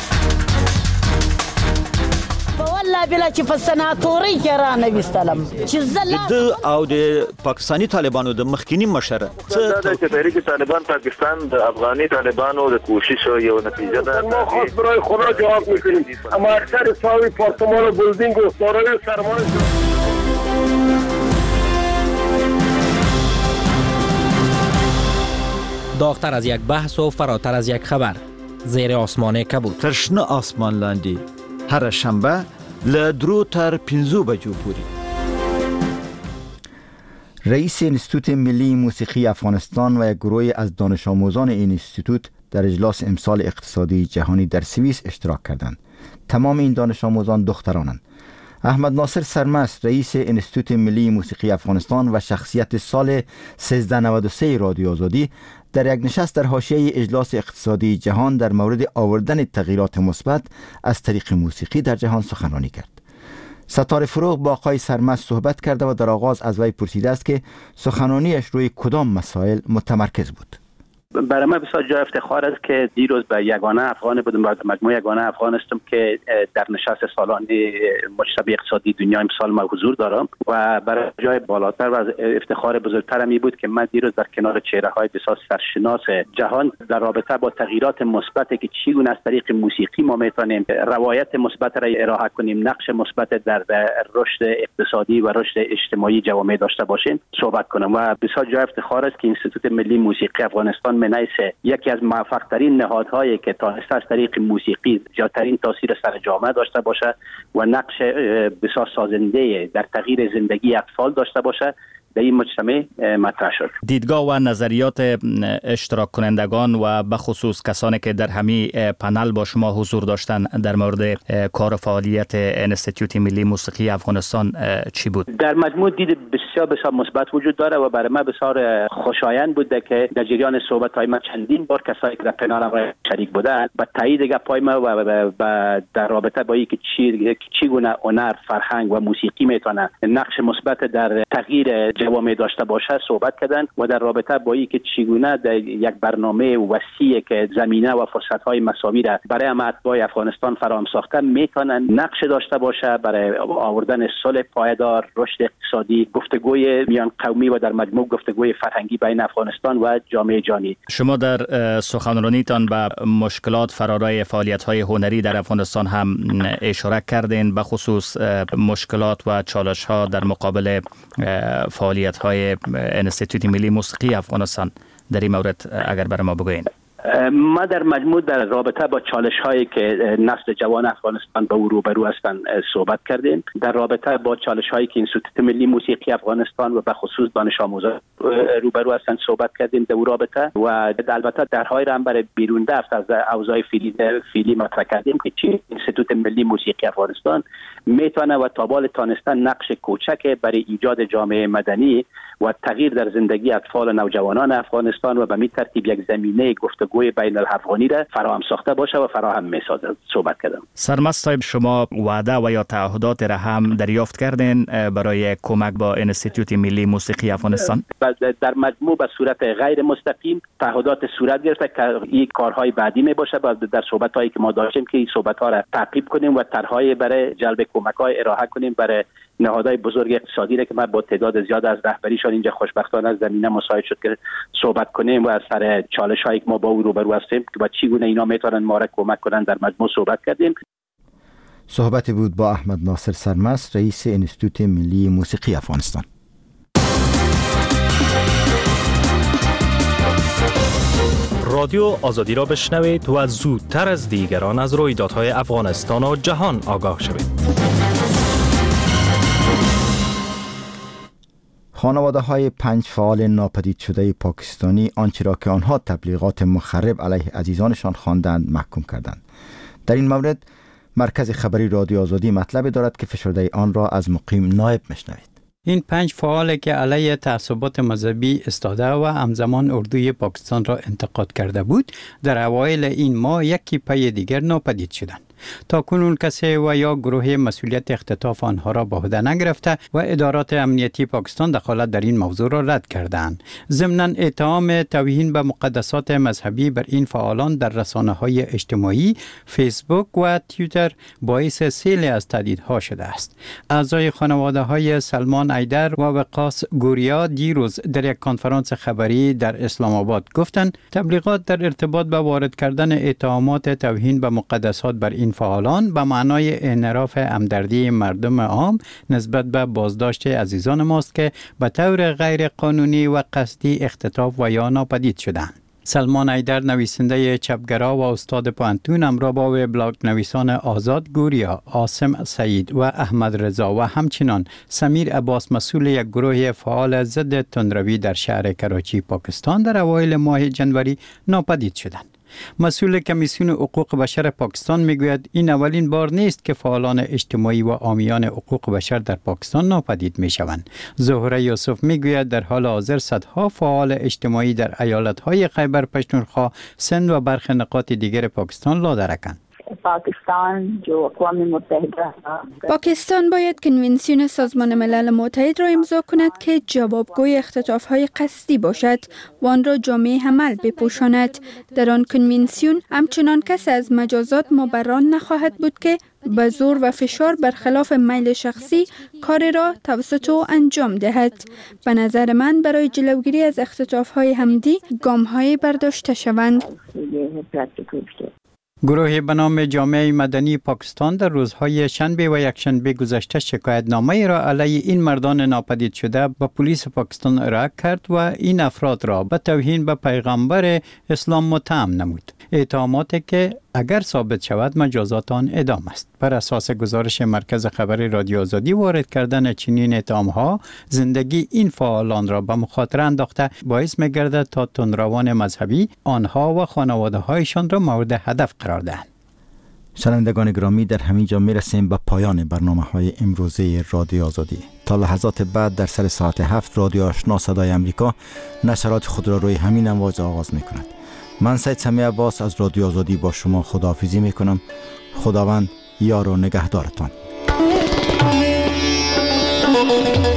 والله بلا چې په سناتوري کې را نوستلم چې زلا د او د پاکستاني طالبانو د مخکینی مشر څه د تحریک طالبان پاکستان د افغاني طالبانو د کوشش یو نتیجه ده. ما خاص برای خدا جواب میکنیم، اما اکثر ساوی پارتمان و بلدینگ و دارای سرمایه داغتر از یک بحث و فراتر از یک خبر. زیر آسمان کبود. ترشنه آسمان لاندی. هر شنبه لدرو تر پینزو بجو پوری. رئیس انستیتوت ملی موسیقی افغانستان و یک گروه از دانش آموزان این انستیتوت در اجلاس امسال اقتصادی جهانی در سوئیس اشتراک کردند. تمام این دانش آموزان دخترانند. احمد ناصر سرمست رئیس انستیتوت ملی موسیقی افغانستان و شخصیت سال سیزده نود و سه رادیو آزادی در یک نشست در حاشیه اجلاس اقتصادی جهان در مورد آوردن تغییرات مثبت از طریق موسیقی در جهان سخنرانی کرد. ستاره فروغ با آقای سرمست صحبت کرده و در آغاز از وی پرسیده است که سخنرانیش روی کدام مسائل متمرکز بود. برای من بسیار جای افتخار است که دیروز به یگانه افغان بودم، به مجموعه یگانه افغان هستم که در نشست سالانه مجتمع اقتصادی دنیا امسال ما حضور دارم و برای جای بالاتر و افتخار بزرگتر می بود که من دیروز در کنار چهره های بسیار سرشناس جهان در رابطه با تغییرات مثبتی که چگونه از طریق موسیقی ما میتونیم روایت مثبت را ارائه کنیم، نقش مثبت در رشد اقتصادی و رشد اجتماعی جوامع داشته باشیم صحبت کنم و بسیار جای افتخار است که انستیتوت ملی موسیقی افغانستان من حیث یکی از موفق ترین نهادهایی که تانسته از طریق موسیقی زیادترین تاثیر سر جامعه داشته باشه و نقش بسیار سازنده در تغییر زندگی اطفال داشته باشه در این مجتمع مطرح شد. دیدگاه و نظریات اشتراک کنندگان و به خصوص کسانی که در همین پنل با شما حضور داشتن در مورد کار و فعالیت انستیتوت ملی موسیقی افغانستان چی بود؟ در مجموع دید بسیار بسیار مثبت وجود داره و برای من بسیار خوشایند بوده که در جریان صحبت‌های من چندین بار کسایی که در پنل شریک بودند با تایید گپ‌های ما و در رابطه با اینکه چی چگونه هنر، فرهنگ و موسیقی میتونه نقش مثبت در تغییر جوامع داشته باشه صحبت کردن و در رابطه با اینکه چگونه در یک برنامه وسیع که زمینه و فرصت‌های مساوی را برای اتباع افغانستان فراهم ساخته میتونن نقش داشته باشه برای آوردن صلح پایدار، رشد اقتصادی، گفتگوی میان قومی و در مجموع گفتگوی فرهنگی بین افغانستان و جامعه جهانی. شما در سخنرانیتان به مشکلات فرارای فعالیت‌های هنری در افغانستان هم اشاره کردین، به خصوص مشکلات و چالش‌ها در مقابل فعالیت‌های انستیتوت ملی موسیقی افغانستان. در این مورد اگر برای ما بگوین. ما در مجموع در رابطه با چالش هایی که نسل جوان افغانستان به او روبرو هستند صحبت کردیم. در رابطه با چالش هایی که انستیتوت ملی موسیقی افغانستان و به خصوص دانش آموزان روبرو هستند صحبت کردیم در اون رابطه و البته درهای را هم برای بیرون رفت از اوضاع فعلی فعلی مطرح کردیم که چی انستیتوت ملی موسیقی افغانستان میتونه و تابال تانستن نقش کوچک برای ایجاد جامعه مدنی و تغییر در زندگی اطفال و نوجوانان افغانستان و به می ترتیب یک زمینه گفتگوی بین الافغانی را فراهم ساخته باشه و فراهم میسازه. صحبت کردم. سرمست صاحب، شما وعده و یا تعهدات را هم دریافت کردین برای کمک با انستیتوت ملی موسیقی افغانستان؟ در مجموع به صورت غیر مستقیم تعهدات صورت گرفته که این کارهای بعدی می باشه و در صحبت‌هایی که ما داشتیم که این صحبت‌ها را تعقیب کنیم و طرح‌های برای جلب کمک‌های ارائه کنیم برای نهادهای بزرگ اقتصادی را که ما با تعداد زیاد از رهبریشان اینجا خوشبختانه از زمینه مساعد شد که صحبت کنیم و از سر چالش‌هایی که ما با او روبرو هستیم که با چگونه اینا میتونن ما را کمک کنن در مجموع صحبت کردیم. صحبتی بود با احمد ناصر سرمست، رئیس انستیتوت ملی موسیقی افغانستان. رادیو آزادی را بشنوید و زودتر از دیگران از رویدادهای افغانستان و جهان آگاه شوید. خانواده های پنج فعال ناپدید شده پاکستانی آنچه را که آنها تبلیغات مخرب علیه عزیزانشان خواندند محکوم کردند. در این مورد مرکز خبری رادیو آزادی مطلب دارد که فشرده آن را از مقیم نایب میشنوید. این پنج فعال که علیه تعصبات مذهبی استاده و همزمان اردوی پاکستان را انتقاد کرده بود، در اوایل این ماه یکی پی دیگر ناپدید شدند. تا کنون کسی و یا گروه مسئولیت اختطاف آنها را به عهده نگرفته و ادارات امنیتی پاکستان دخالت در این موضوع را رد کردند. ضمناً اتهام توهین به مقدسات مذهبی بر این فعالان در رسانه‌های اجتماعی، فیسبوک و توییتر باعث سیلی از تهدیدها شده است. اعضای خانواده‌های سلمان ایدر و وقاص گوریا دیروز در یک کنفرانس خبری در اسلام آباد گفتند تبلیغات در ارتباط به وارد کردن اتهامات توهین به مقدسات بر این فعالان به معنای انحراف همدردی مردم عام نسبت به بازداشت عزیزان ماست که به طور غیر قانونی و قصدی اختطاف و یا ناپدید شدند. سلمان ایدر نویسنده چپگرا و استاد پانتون همراه با وبلاگ نویسان آزاد گوریا، عاصم سعید و احمد رضا و همچنان سمیر عباس مسئول یک گروه فعال ضد تندروی در شهر کراچی پاکستان در اوایل ماه جنوری ناپدید شدند. مسئول کمیسیون حقوق بشر پاکستان میگوید این اولین بار نیست که فعالان اجتماعی و حامیان حقوق بشر در پاکستان ناپدید میشوند. زهره یوسف میگوید در حال حاضر صدها فعال اجتماعی در ایالت‌های خیبر پختونخوا، سند و برخی نقاط دیگر پاکستان لادرکند. پاکستان جو اقوام متحده پاکستان باید کنونسیون سازمان ملل متحد را امضا کند که جوابگوی اختطاف‌های قصدی باشد و آن را جامعه عمل بپوشاند. در آن کنونسیون همچنان کسی از مجازات مبران نخواهد بود که به زور و فشار برخلاف میل شخصی کار را توسط او انجام دهد. به نظر من برای جلوگیری از اختطاف‌های همدی گام‌های برداشته شوند. گروهی به نام جامعه مدنی پاکستان در روزهای شنبه و یکشنبه گذشته شکایتنامه را علیه این مردان ناپدید شده به پلیس پاکستان ارائه کرد و این افراد را به توهین به پیغمبر اسلام متهم نمود. اتهاماتی که اگر ثابت شود مجازات آن اعدام است. بر اساس گزارش مرکز خبری رادیو آزادی، وارد کردن چنین اتهام‌ها زندگی این فعالان را به مخاطره انداخته باعث می‌گردد تا تندروان مذهبی آنها و خانواده‌هایشان را مورد هدف قرار دهند. شنوندگان گرامی، در همین جا میرسیم به پایان برنامه‌های امروزه رادیو آزادی. تا لحظات بعد در سر ساعت هفت رادیو آشنا صدای امریکا نشرات خود را روی همین امواج آغاز می‌کند. من سید سمیع عباس از رادیو آزادی با شما خداحافظی می‌کنم. خداوند یار و نگهدارتان.